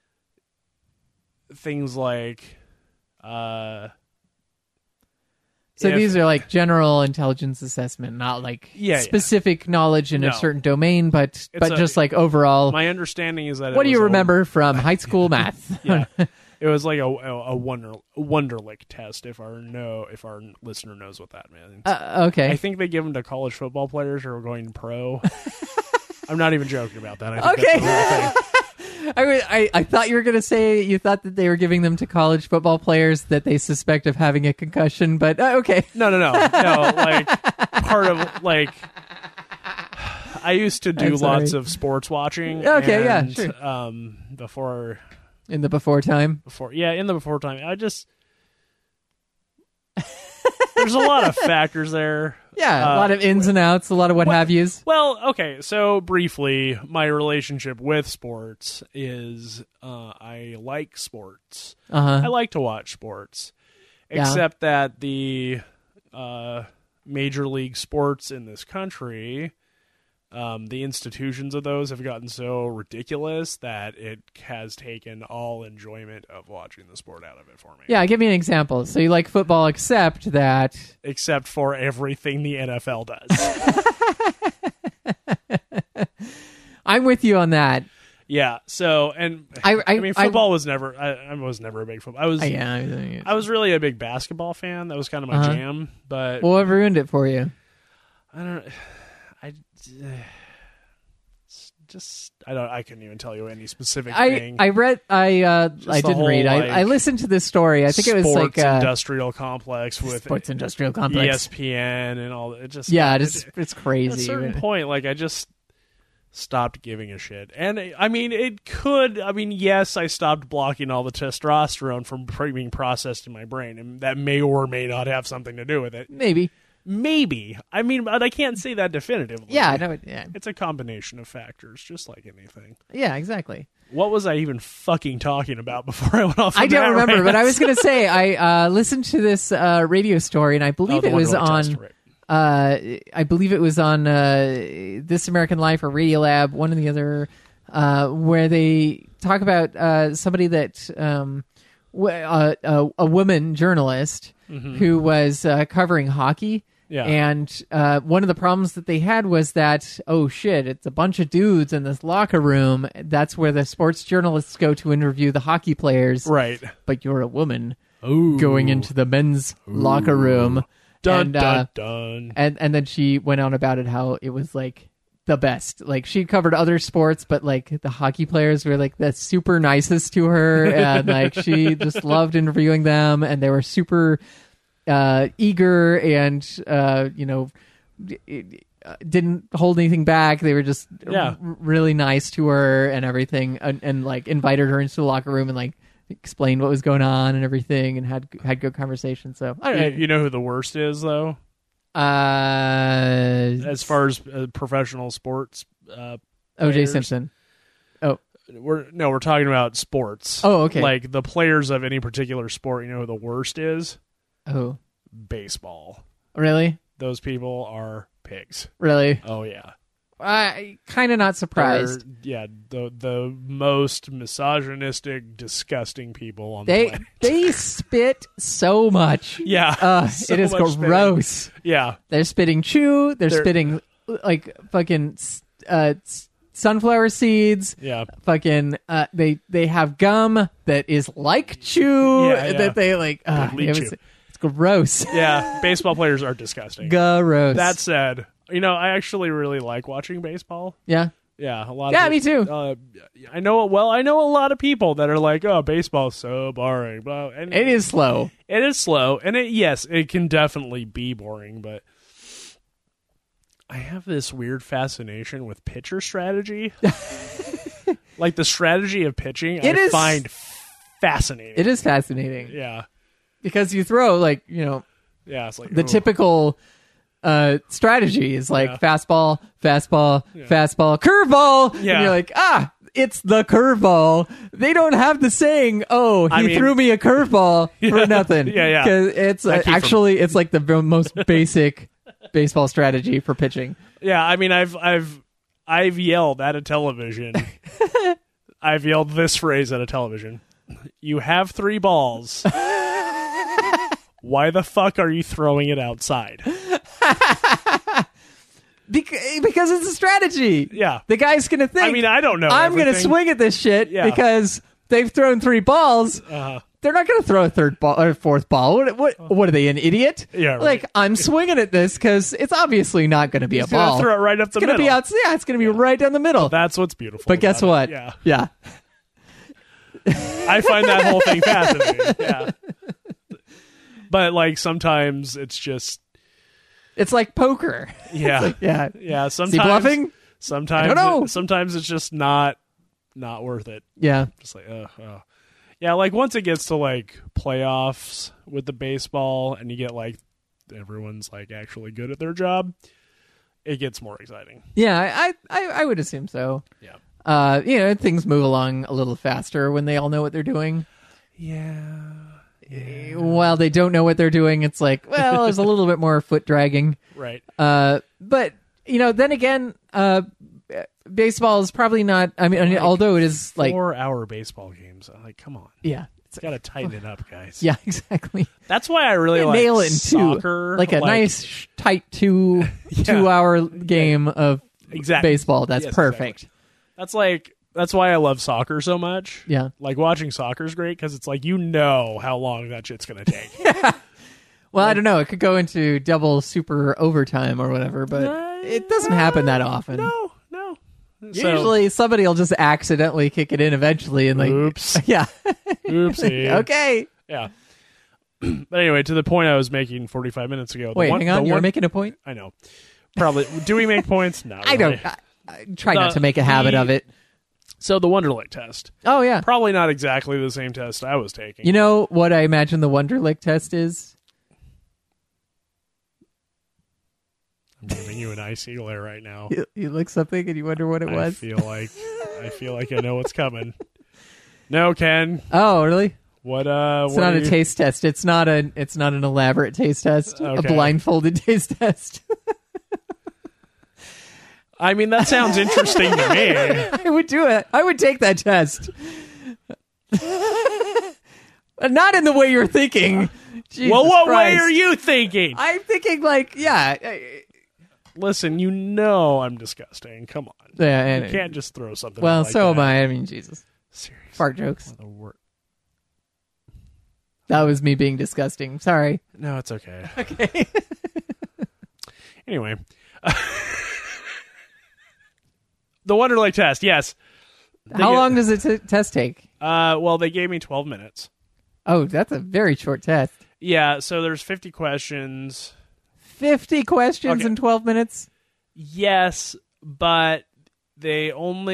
things like So these are like general intelligence assessment, not like specific knowledge in a certain domain, but just like overall. My understanding is that what do you remember from high school math? Yeah, it was like a Wonderlic test. If our listener knows what that means. Okay, I think they give them to college football players who are going pro. I'm not even joking about that. I think that's the real thing. I thought you were going to say you thought that they were giving them to college football players that they suspect of having a concussion, but okay. No. Like part of like I used to do lots of sports watching. Okay, and, sure. Before in the before time. In the before time. I just there's a lot of factors there. Yeah, a lot of ins and outs, a lot of what have yous. Well, okay, so briefly, my relationship with sports is I like sports. I like to watch sports, except that the major league sports in this country, the institutions of those have gotten so ridiculous that it has taken all enjoyment of watching the sport out of it for me. Yeah, give me an example. So you like football except for everything the NFL does. I'm with you on that. Yeah. So, and I mean, football was never. I was never a big football. I was really a big basketball fan. That was kind of my jam. But what ruined it for you? I don't know. I couldn't even tell you any specific thing. I didn't read. I listened to this story. I think it was like industrial complex with sports industrial complex, ESPN, and all. It just it's crazy. At a certain point, like I just stopped giving a shit. And I mean, yes, I stopped blocking all the testosterone from being processed in my brain, and that may or may not have something to do with it. Maybe. I mean, but I can't say that definitively. Yeah, I know. Yeah. It's a combination of factors, just like anything. Yeah, exactly. What was I even fucking talking about before I went off? I don't remember, but I was going to say I listened to this radio story, and I believe it was on. I believe it was on This American Life or Radiolab, one or the other, where they talk about somebody that a woman journalist who was covering hockey. Yeah. And one of the problems that they had was that, oh shit, it's a bunch of dudes in this locker room. That's where the sports journalists go to interview the hockey players. Right. But you're a woman going into the men's locker room. Dun, dun, dun. And then she went on about it, how it was like the best. Like she covered other sports, but like the hockey players were like the super nicest to her. And like she just loved interviewing them, and they were super eager and didn't hold anything back. They were just really nice to her and everything, and like invited her into the locker room and like explained what was going on and everything, and had good conversation. So I don't know. You know who the worst is though? As far as professional sports, O.J. Simpson. Oh, we're talking about sports. Oh, okay. Like the players of any particular sport. You know who the worst is? Oh, baseball. Really? Those people are pigs. Really? Oh yeah. I kind of not surprised. The most misogynistic, disgusting people on the planet. They spit so much. Yeah, it is gross. Spitting. Yeah, they're spitting chew. They're spitting like fucking sunflower seeds. Yeah, fucking. They have gum that is like chew. Yeah. That they like. It's gross. Yeah, baseball players are disgusting. Gross. That said. I actually really like watching baseball. Yeah. Yeah, a lot. Yeah, me too. I know it well. I know a lot of people that are like, "Oh, baseball's so boring." And it is slow. It is slow, and it can definitely be boring. But I have this weird fascination with pitcher strategy, like the strategy of pitching. I find fascinating. It is fascinating. Yeah, because you throw yeah, it's like the typical. Strategy is like fastball, curveball. Yeah. And you're like, it's the curveball. They don't have the saying, he threw me a curveball for nothing. Yeah. Because it's it's like the most basic baseball strategy for pitching. Yeah, I mean, I've yelled at a television. I've yelled this phrase at a television. You have 3 balls. Why the fuck are you throwing it outside? Because it's a strategy. Yeah. The guy's going to think, I mean, I don't know. I'm going to swing at this shit because they've thrown 3 balls. They're not going to throw a third ball or fourth ball. What are they, an idiot? Yeah, right. Like, I'm swinging at this because it's obviously not going to be a ball. Throw it right up the middle. It's going to be right down the middle. Well, that's what's beautiful. But guess what? Yeah. I find that whole thing fascinating. Yeah. But like sometimes it's just. It's like poker. Yeah. Yeah. Sometimes. Is he bluffing? Sometimes. I don't know. Sometimes it's just not worth it. Yeah. Just like, yeah, like once it gets to like playoffs with the baseball and you get like everyone's like actually good at their job, it gets more exciting. Yeah, I would assume so. Yeah. Things move along a little faster when they all know what they're doing. Yeah. While they don't know what they're doing, it's like, well, there's a little bit more foot dragging. Right. But, then again, baseball is probably not, I mean, like, although it is like 4-hour baseball games. Like, come on. Yeah. It's got to tighten it up, guys. Yeah, exactly. That's why I really like nail it in soccer. Like a nice, tight 2-hour game of baseball. That's perfect. Exactly. That's why I love soccer so much. Yeah. Like, watching soccer is great because it's like, how long that shit's going to take. Well, I don't know. It could go into double super overtime or whatever, but it doesn't happen that often. No. Usually somebody will just accidentally kick it in eventually and like, oops. Yeah. Oopsie. Okay. Yeah. But anyway, to the point I was making 45 minutes ago. Wait, hang on. You're making a point? I know. Probably. Do we make points? No. I don't. I try not to make a habit of it. So the Wonderlic test. Oh, yeah. Probably not exactly the same test I was taking. You know what I imagine the Wonderlic test is? I'm giving you an icy glare right now. You look something and you wonder what it was? I feel like I know what's coming. No, Ken. Oh, really? What? It's not a taste test. It's not an elaborate taste test. Okay. A blindfolded taste test. I mean, that sounds interesting to me. I would do it. I would take that test. Not in the way you're thinking. Jesus well, what Christ. way are you thinking? I'm thinking like, Listen, I'm disgusting. Come on. Yeah, you can't just throw something. Well, like so that. am I. I mean, Jesus. Seriously. Fart jokes. That was me being disgusting. Sorry. No, it's okay. Okay. Anyway. The Wonderlic test, yes. How long does the test take? Well, they gave me 12 minutes. Oh, that's a very short test. Yeah, so there's 50 questions. 50 questions in 12 minutes? Yes, but they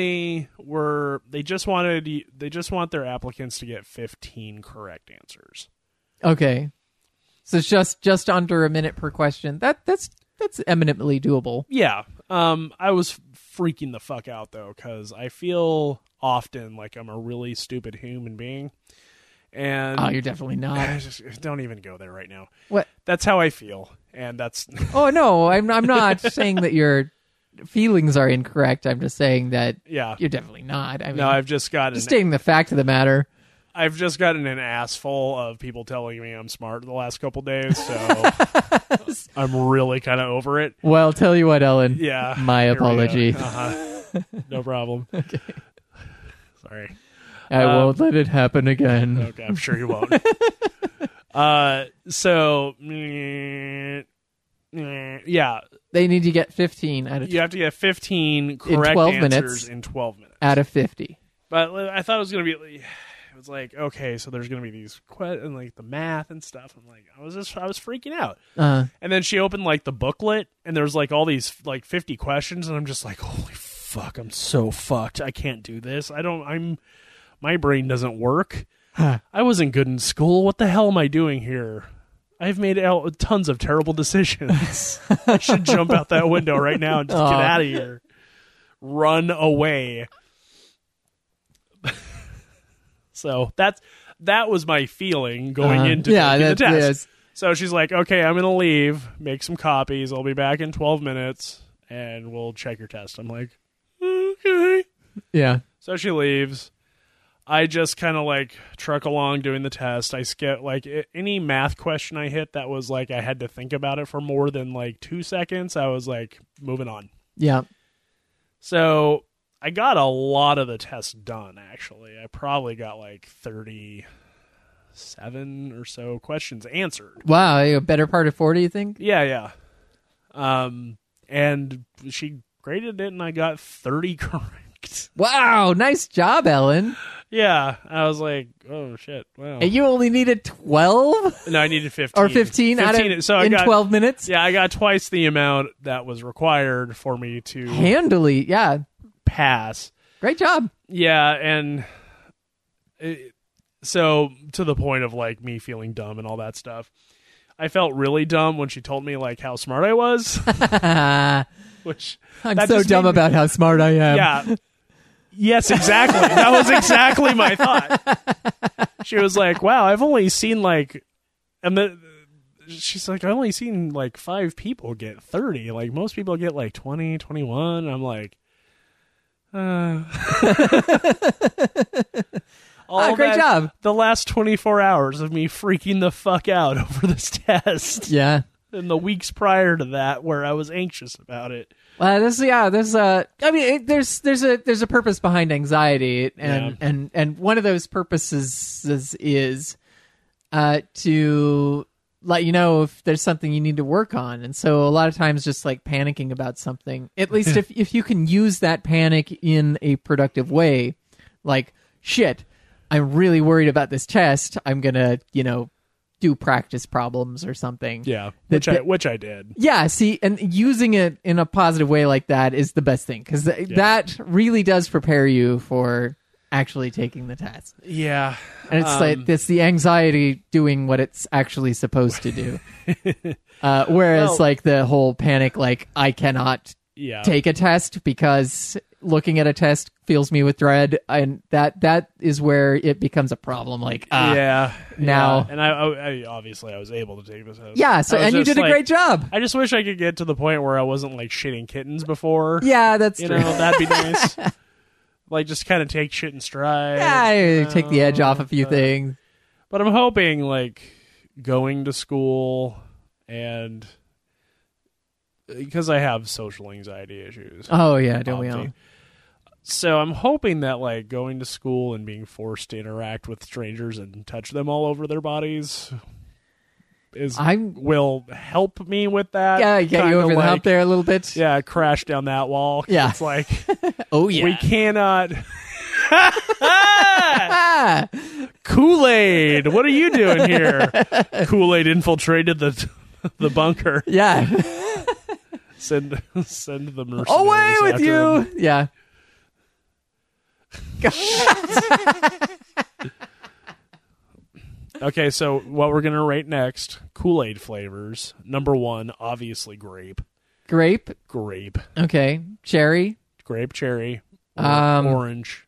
just want their applicants to get 15 correct answers. Okay. So it's just under a minute per question. That's eminently doable. Yeah. I was freaking the fuck out though, because I feel often like I'm a really stupid human being. And you're definitely not. Don't even go there right now. What? That's how I feel, and that's. Oh no, I'm not saying that your feelings are incorrect. I'm just saying that you're definitely not. I mean, no, I've just gotten stating the fact of the matter. I've just gotten an ass full of people telling me I'm smart the last couple days, so I'm really kind of over it. Well, tell you what, Ellen. Yeah, my apology. No problem. Okay. Sorry. I won't let it happen again. Okay, I'm sure you won't. So, yeah. They need to get 15 out of 20. You have to get 15 correct answers in 12 minutes. Out of 50. But I thought it was going to be... It was like, okay, so there's going to be these... and like the math and stuff. I'm like, I was freaking out. Uh-huh. And then she opened like the booklet, and there's like all these like 50 questions, and I'm just like, holy fuck, I'm so fucked. I can't do this. My brain doesn't work. I wasn't good in school. What the hell am I doing here? I've made tons of terrible decisions. I should jump out that window right now and just get out of here. Run away. So that was my feeling going into the test. Yes. So she's like, okay, I'm going to leave, make some copies. I'll be back in 12 minutes, and we'll check your test. I'm like, okay. Yeah. So she leaves. I just kind of like truck along doing the test. I skip like any math question I hit that was like I had to think about it for more than like 2 seconds. I was like moving on. Yeah. So I got a lot of the test done, actually. I probably got like 37 or so questions answered. Wow, a better part of 40, you think? Yeah. And she graded it, and I got 30 correct. Wow, nice job, Ellen. Yeah, I was like, oh, shit, wow. And you only needed 12? No, I needed 15. Or 15 in 12 minutes? Yeah, I got twice the amount that was required for me to... Handily, yeah. Pass. Great job. Yeah, and... So, to the point of, like, me feeling dumb and all that stuff, I felt really dumb when she told me, like, how smart I was. Which I'm so dumb about how smart I am. Yeah. Yes, exactly. That was exactly my thought. She was like, wow, I've only seen, like... And she's like, I've only seen, like, 5 people get 30. Like, most people get, like, 20, 21. I'm like... great that, job. The last 24 hours of me freaking the fuck out over this test. Yeah. And the weeks prior to that where I was anxious about it. There's a purpose behind anxiety, and one of those purposes is to let you know if there's something you need to work on. And so a lot of times just like panicking about something, at least if you can use that panic in a productive way, like, shit, I'm really worried about this test. I'm going to, do practice problems or something. Yeah, which I did. Yeah, see, and using it in a positive way like that is the best thing, because that really does prepare you for actually taking the test. Yeah. And it's it's the anxiety doing what it's actually supposed to do. Whereas like the whole panic, like, I cannot take a test because looking at a test fills me with dread, and that is where it becomes a problem. Like, now. Yeah. And I obviously I was able to take this test. Yeah, so and you did a great job. I just wish I could get to the point where I wasn't like shitting kittens before. Yeah, that's true. That'd be nice. Like, just kind of take shit in stride. Yeah, take the edge off a few things. But I'm hoping, like, going to school and... Because I have social anxiety issues. Oh, yeah, don't we all? So I'm hoping that, like, going to school and being forced to interact with strangers and touch them all over their bodies will help me with that. Yeah, get you over the hump there a little bit. Yeah, crash down that wall. Yeah. It's like, oh, yeah. We cannot... Kool-Aid, what are you doing here? Kool-Aid infiltrated the bunker. Yeah. Send the mercenaries away with after you. him. Yeah. Okay, so what we're going to rate next, Kool-Aid flavors. Number 1, obviously grape. Grape. Okay. Cherry. Grape, cherry, orange.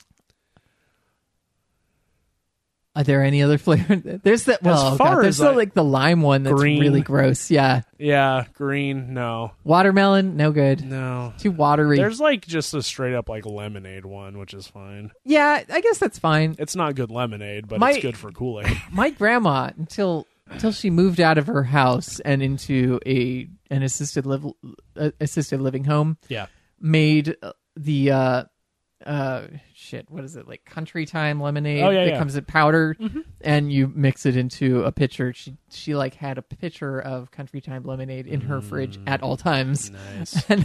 Are there any other flavors? There's that. Well, there's still like the lime one that's green. Really gross. Yeah. Yeah, green. No. Watermelon. No good. No. Too watery. There's like just a straight up like lemonade one, which is fine. Yeah, I guess that's fine. It's not good lemonade, but it's good for Kool-Aid. My grandma, until she moved out of her house and into an assisted living home. Yeah. Made the what is it, like Country Time lemonade that comes in powder, and you mix it into a pitcher. She like had a pitcher of Country Time lemonade in her fridge at all times. Nice. And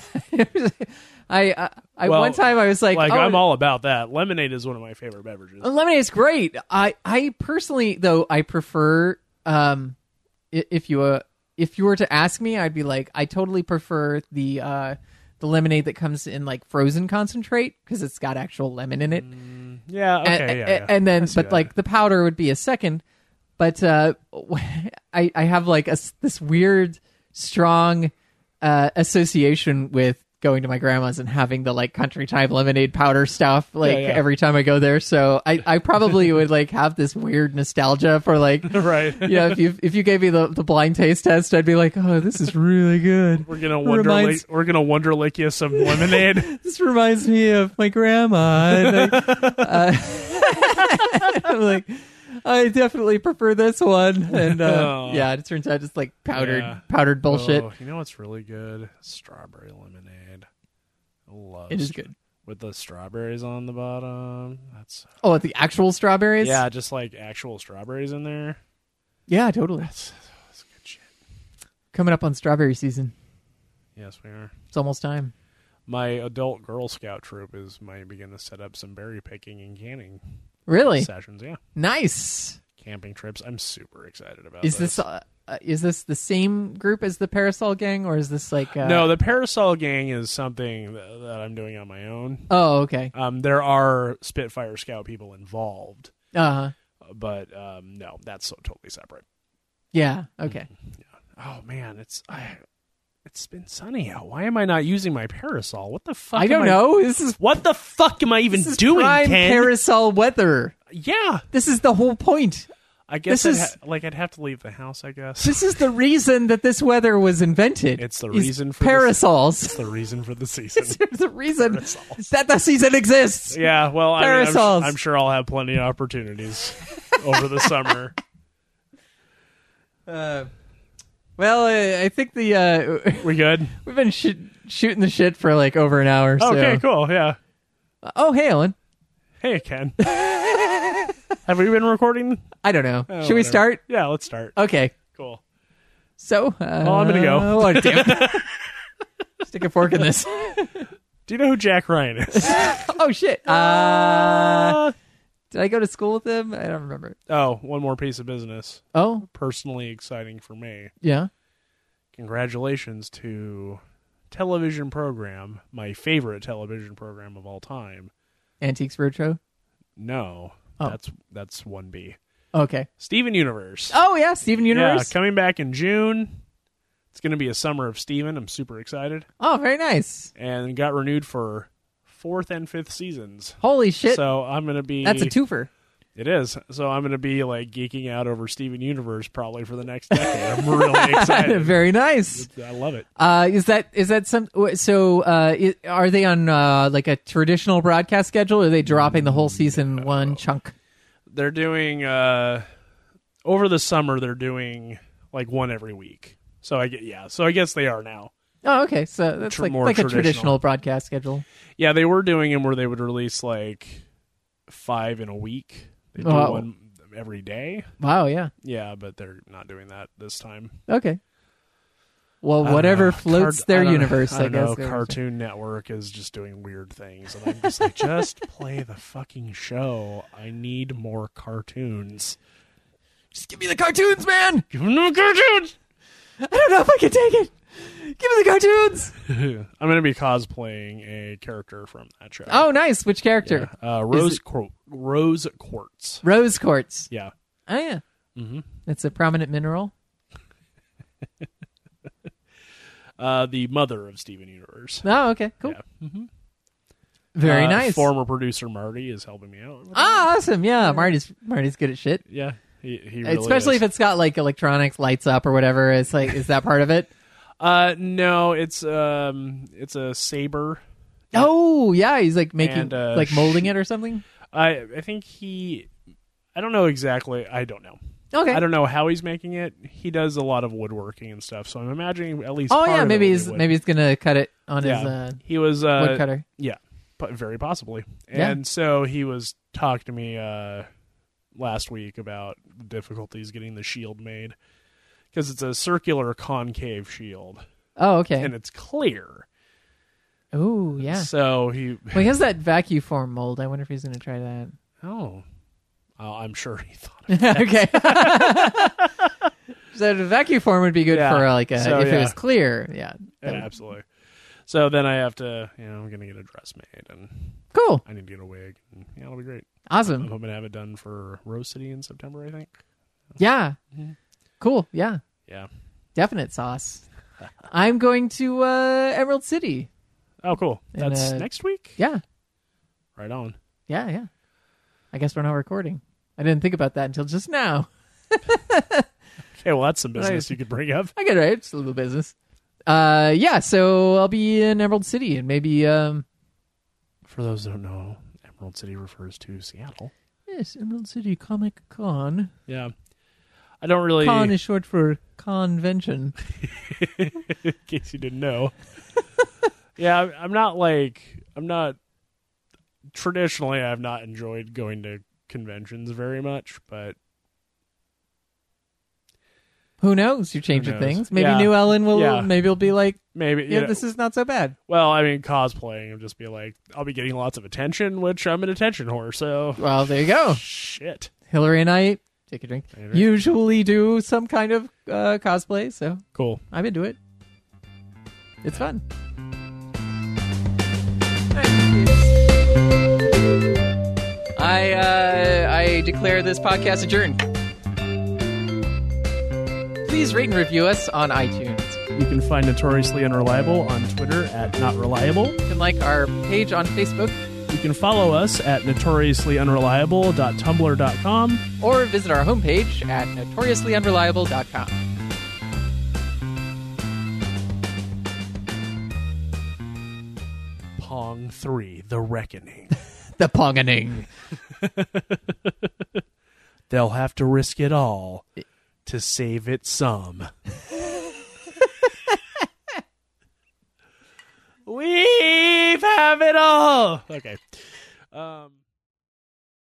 one time I was like I'm all about that. Lemonade is one of my favorite beverages. Lemonade is great. I personally, though, I prefer if you were to ask me, I'd be like, I totally prefer the lemonade that comes in like frozen concentrate because it's got actual lemon in it. Yeah, okay, and then, but like the powder would be a second. But I have like this weird, strong association with going to my grandma's and having the like Country Time lemonade powder stuff every time I go there. So I probably would like have this weird nostalgia for like right. If you gave me the blind taste test, I'd be like, oh, this is really good. We're gonna Wonderlick you some lemonade. This reminds me of my grandma. I'm like, I definitely prefer this one. And yeah, it turns out it's like powdered bullshit. Oh, you know what's really good? Strawberry lemonade. I love It is good. With the strawberries on the bottom. Oh, the actual strawberries? Yeah, just like actual strawberries in there. Yeah, totally. That's good shit. Coming up on strawberry season. Yes, we are. It's almost time. My adult Girl Scout troop might begin to set up some berry picking and canning sessions. Yeah, nice camping trips. I'm super excited about. Is this the same group as the Parasol Gang, or is this like no? The Parasol Gang is something that I'm doing on my own. Oh, okay. There are Spitfire Scout people involved. Uh-huh. But no, that's totally separate. Yeah. Okay. Yeah. Oh man, it's been sunny out. Why am I not using my parasol? What the fuck? I don't know. What the fuck am I even doing? Prime Ken? parasol weather. Yeah, this is the whole point. I guess I'd have to leave the house. I guess this is the reason that this weather was invented. It's the reason for parasols. It's the reason for the season. It's the reason that the season exists. Yeah, well, parasols. I'm sure I'll have plenty of opportunities over the summer. Well, I think we good? We've been shooting the shit for like over an hour. Okay, cool. Yeah. Oh, hey, Ellen. Hey, Ken. Have we been recording? I don't know. Should we start? Yeah, let's start. Okay. Cool. So, I'm gonna go. Oh, damn it. Stick a fork in this. Do you know who Jack Ryan is? Oh, shit. Did I go to school with him? I don't remember. Oh, one more piece of business. Oh? Personally exciting for me. Yeah? Congratulations to television program, my favorite television program of all time. Antiques Roadshow? No. Oh. That's 1B. Okay. Steven Universe. Oh, yeah, Steven Universe. Yeah, coming back in June. It's going to be a summer of Steven. I'm super excited. Oh, very nice. And got renewed for 4th and 5th seasons. Holy shit. So I'm going to be... That's a twofer. It is. So I'm going to be like geeking out over Steven Universe probably for the next decade. I'm really excited. Very nice. I love it. Is that some? So are they on like a traditional broadcast schedule? Or are they dropping the whole season one chunk? They're doing over the summer. They're doing like one every week. So I guess they are now. Oh, okay. So that's like a traditional broadcast schedule. Yeah, they were doing them where they would release like 5 in a week. They do one every day. Wow, yeah. Yeah, but they're not doing that this time. Okay. Well, whatever floats their universe, I guess. Cartoon Network is just doing weird things. And I'm just like, just play the fucking show. I need more cartoons. Just give me the cartoons, man! Give me the cartoons! I don't know if I can take it. Give me the cartoons! I'm going to be cosplaying a character from that show. Oh, nice. Which character? Yeah. Rose Quartz. Rose Quartz. Yeah. Oh, yeah. Mm-hmm. It's a prominent mineral. The mother of Steven Universe. Oh, okay. Cool. Yeah. Mm-hmm. Very nice. Former producer Marty is helping me out. Awesome. Yeah, Marty's good at shit. Yeah. He really especially is. if it's got like electronics, lights up or whatever. It's like, is that part of it? No, it's a saber. Oh, yeah, he's like making like molding it or something. I think I don't know exactly. I don't know. Okay. I don't know how he's making it. He does a lot of woodworking and stuff, so I'm imagining at least. Oh, yeah, maybe he's gonna cut it on his. He was wood cutter. Yeah, but very possibly. Yeah. And so he was talking to me last week about the difficulties getting the shield made because it's a circular concave shield. Oh, okay. And it's clear. Oh, yeah. So he has that vacuum form mold. I wonder if he's going to try that. Oh, I'm sure he thought of that. Okay. So the vacuum form would be good for like if it was clear. Yeah. Absolutely. So then I have to, I'm going to get a dress made and cool. I need to get a wig and it'll be great. Awesome. I'm hoping to have it done for Rose City in September, I think. Yeah. Mm-hmm. Cool. Yeah. Yeah. Definite sauce. I'm going to Emerald City. Oh, cool. That's next week? Yeah. Right on. Yeah, yeah. I guess we're not recording. I didn't think about that until just now. Okay, well, that's some business you could bring up. I get it, right? It's a little business. Yeah, so I'll be in Emerald City and maybe... For those who don't know, Emerald City refers to Seattle. Yes, Emerald City Comic Con. Yeah. I don't really... Con is short for convention. In case you didn't know. Yeah, I'm not... Traditionally, I've not enjoyed going to conventions very much, but... Who knows? You're changing things. Maybe New Ellen will. Yeah. Maybe it'll be like. Maybe. Yeah, this is not so bad. Well, I mean, cosplaying will just be like, I'll be getting lots of attention, which I'm an attention whore. So. Well, there you go. Shit. Hillary and I take a drink. Usually do some kind of cosplay. So cool. I'm into it. It's fun. I declare this podcast adjourned. Please rate and review us on iTunes. You can find Notoriously Unreliable on Twitter at NotReliable. You can like our page on Facebook. You can follow us at notoriouslyunreliable.tumblr.com. Or visit our homepage at notoriouslyunreliable.com. Pong 3, The Reckoning. The Pongening. They'll have to risk it all to save it some. We have it all. Okay.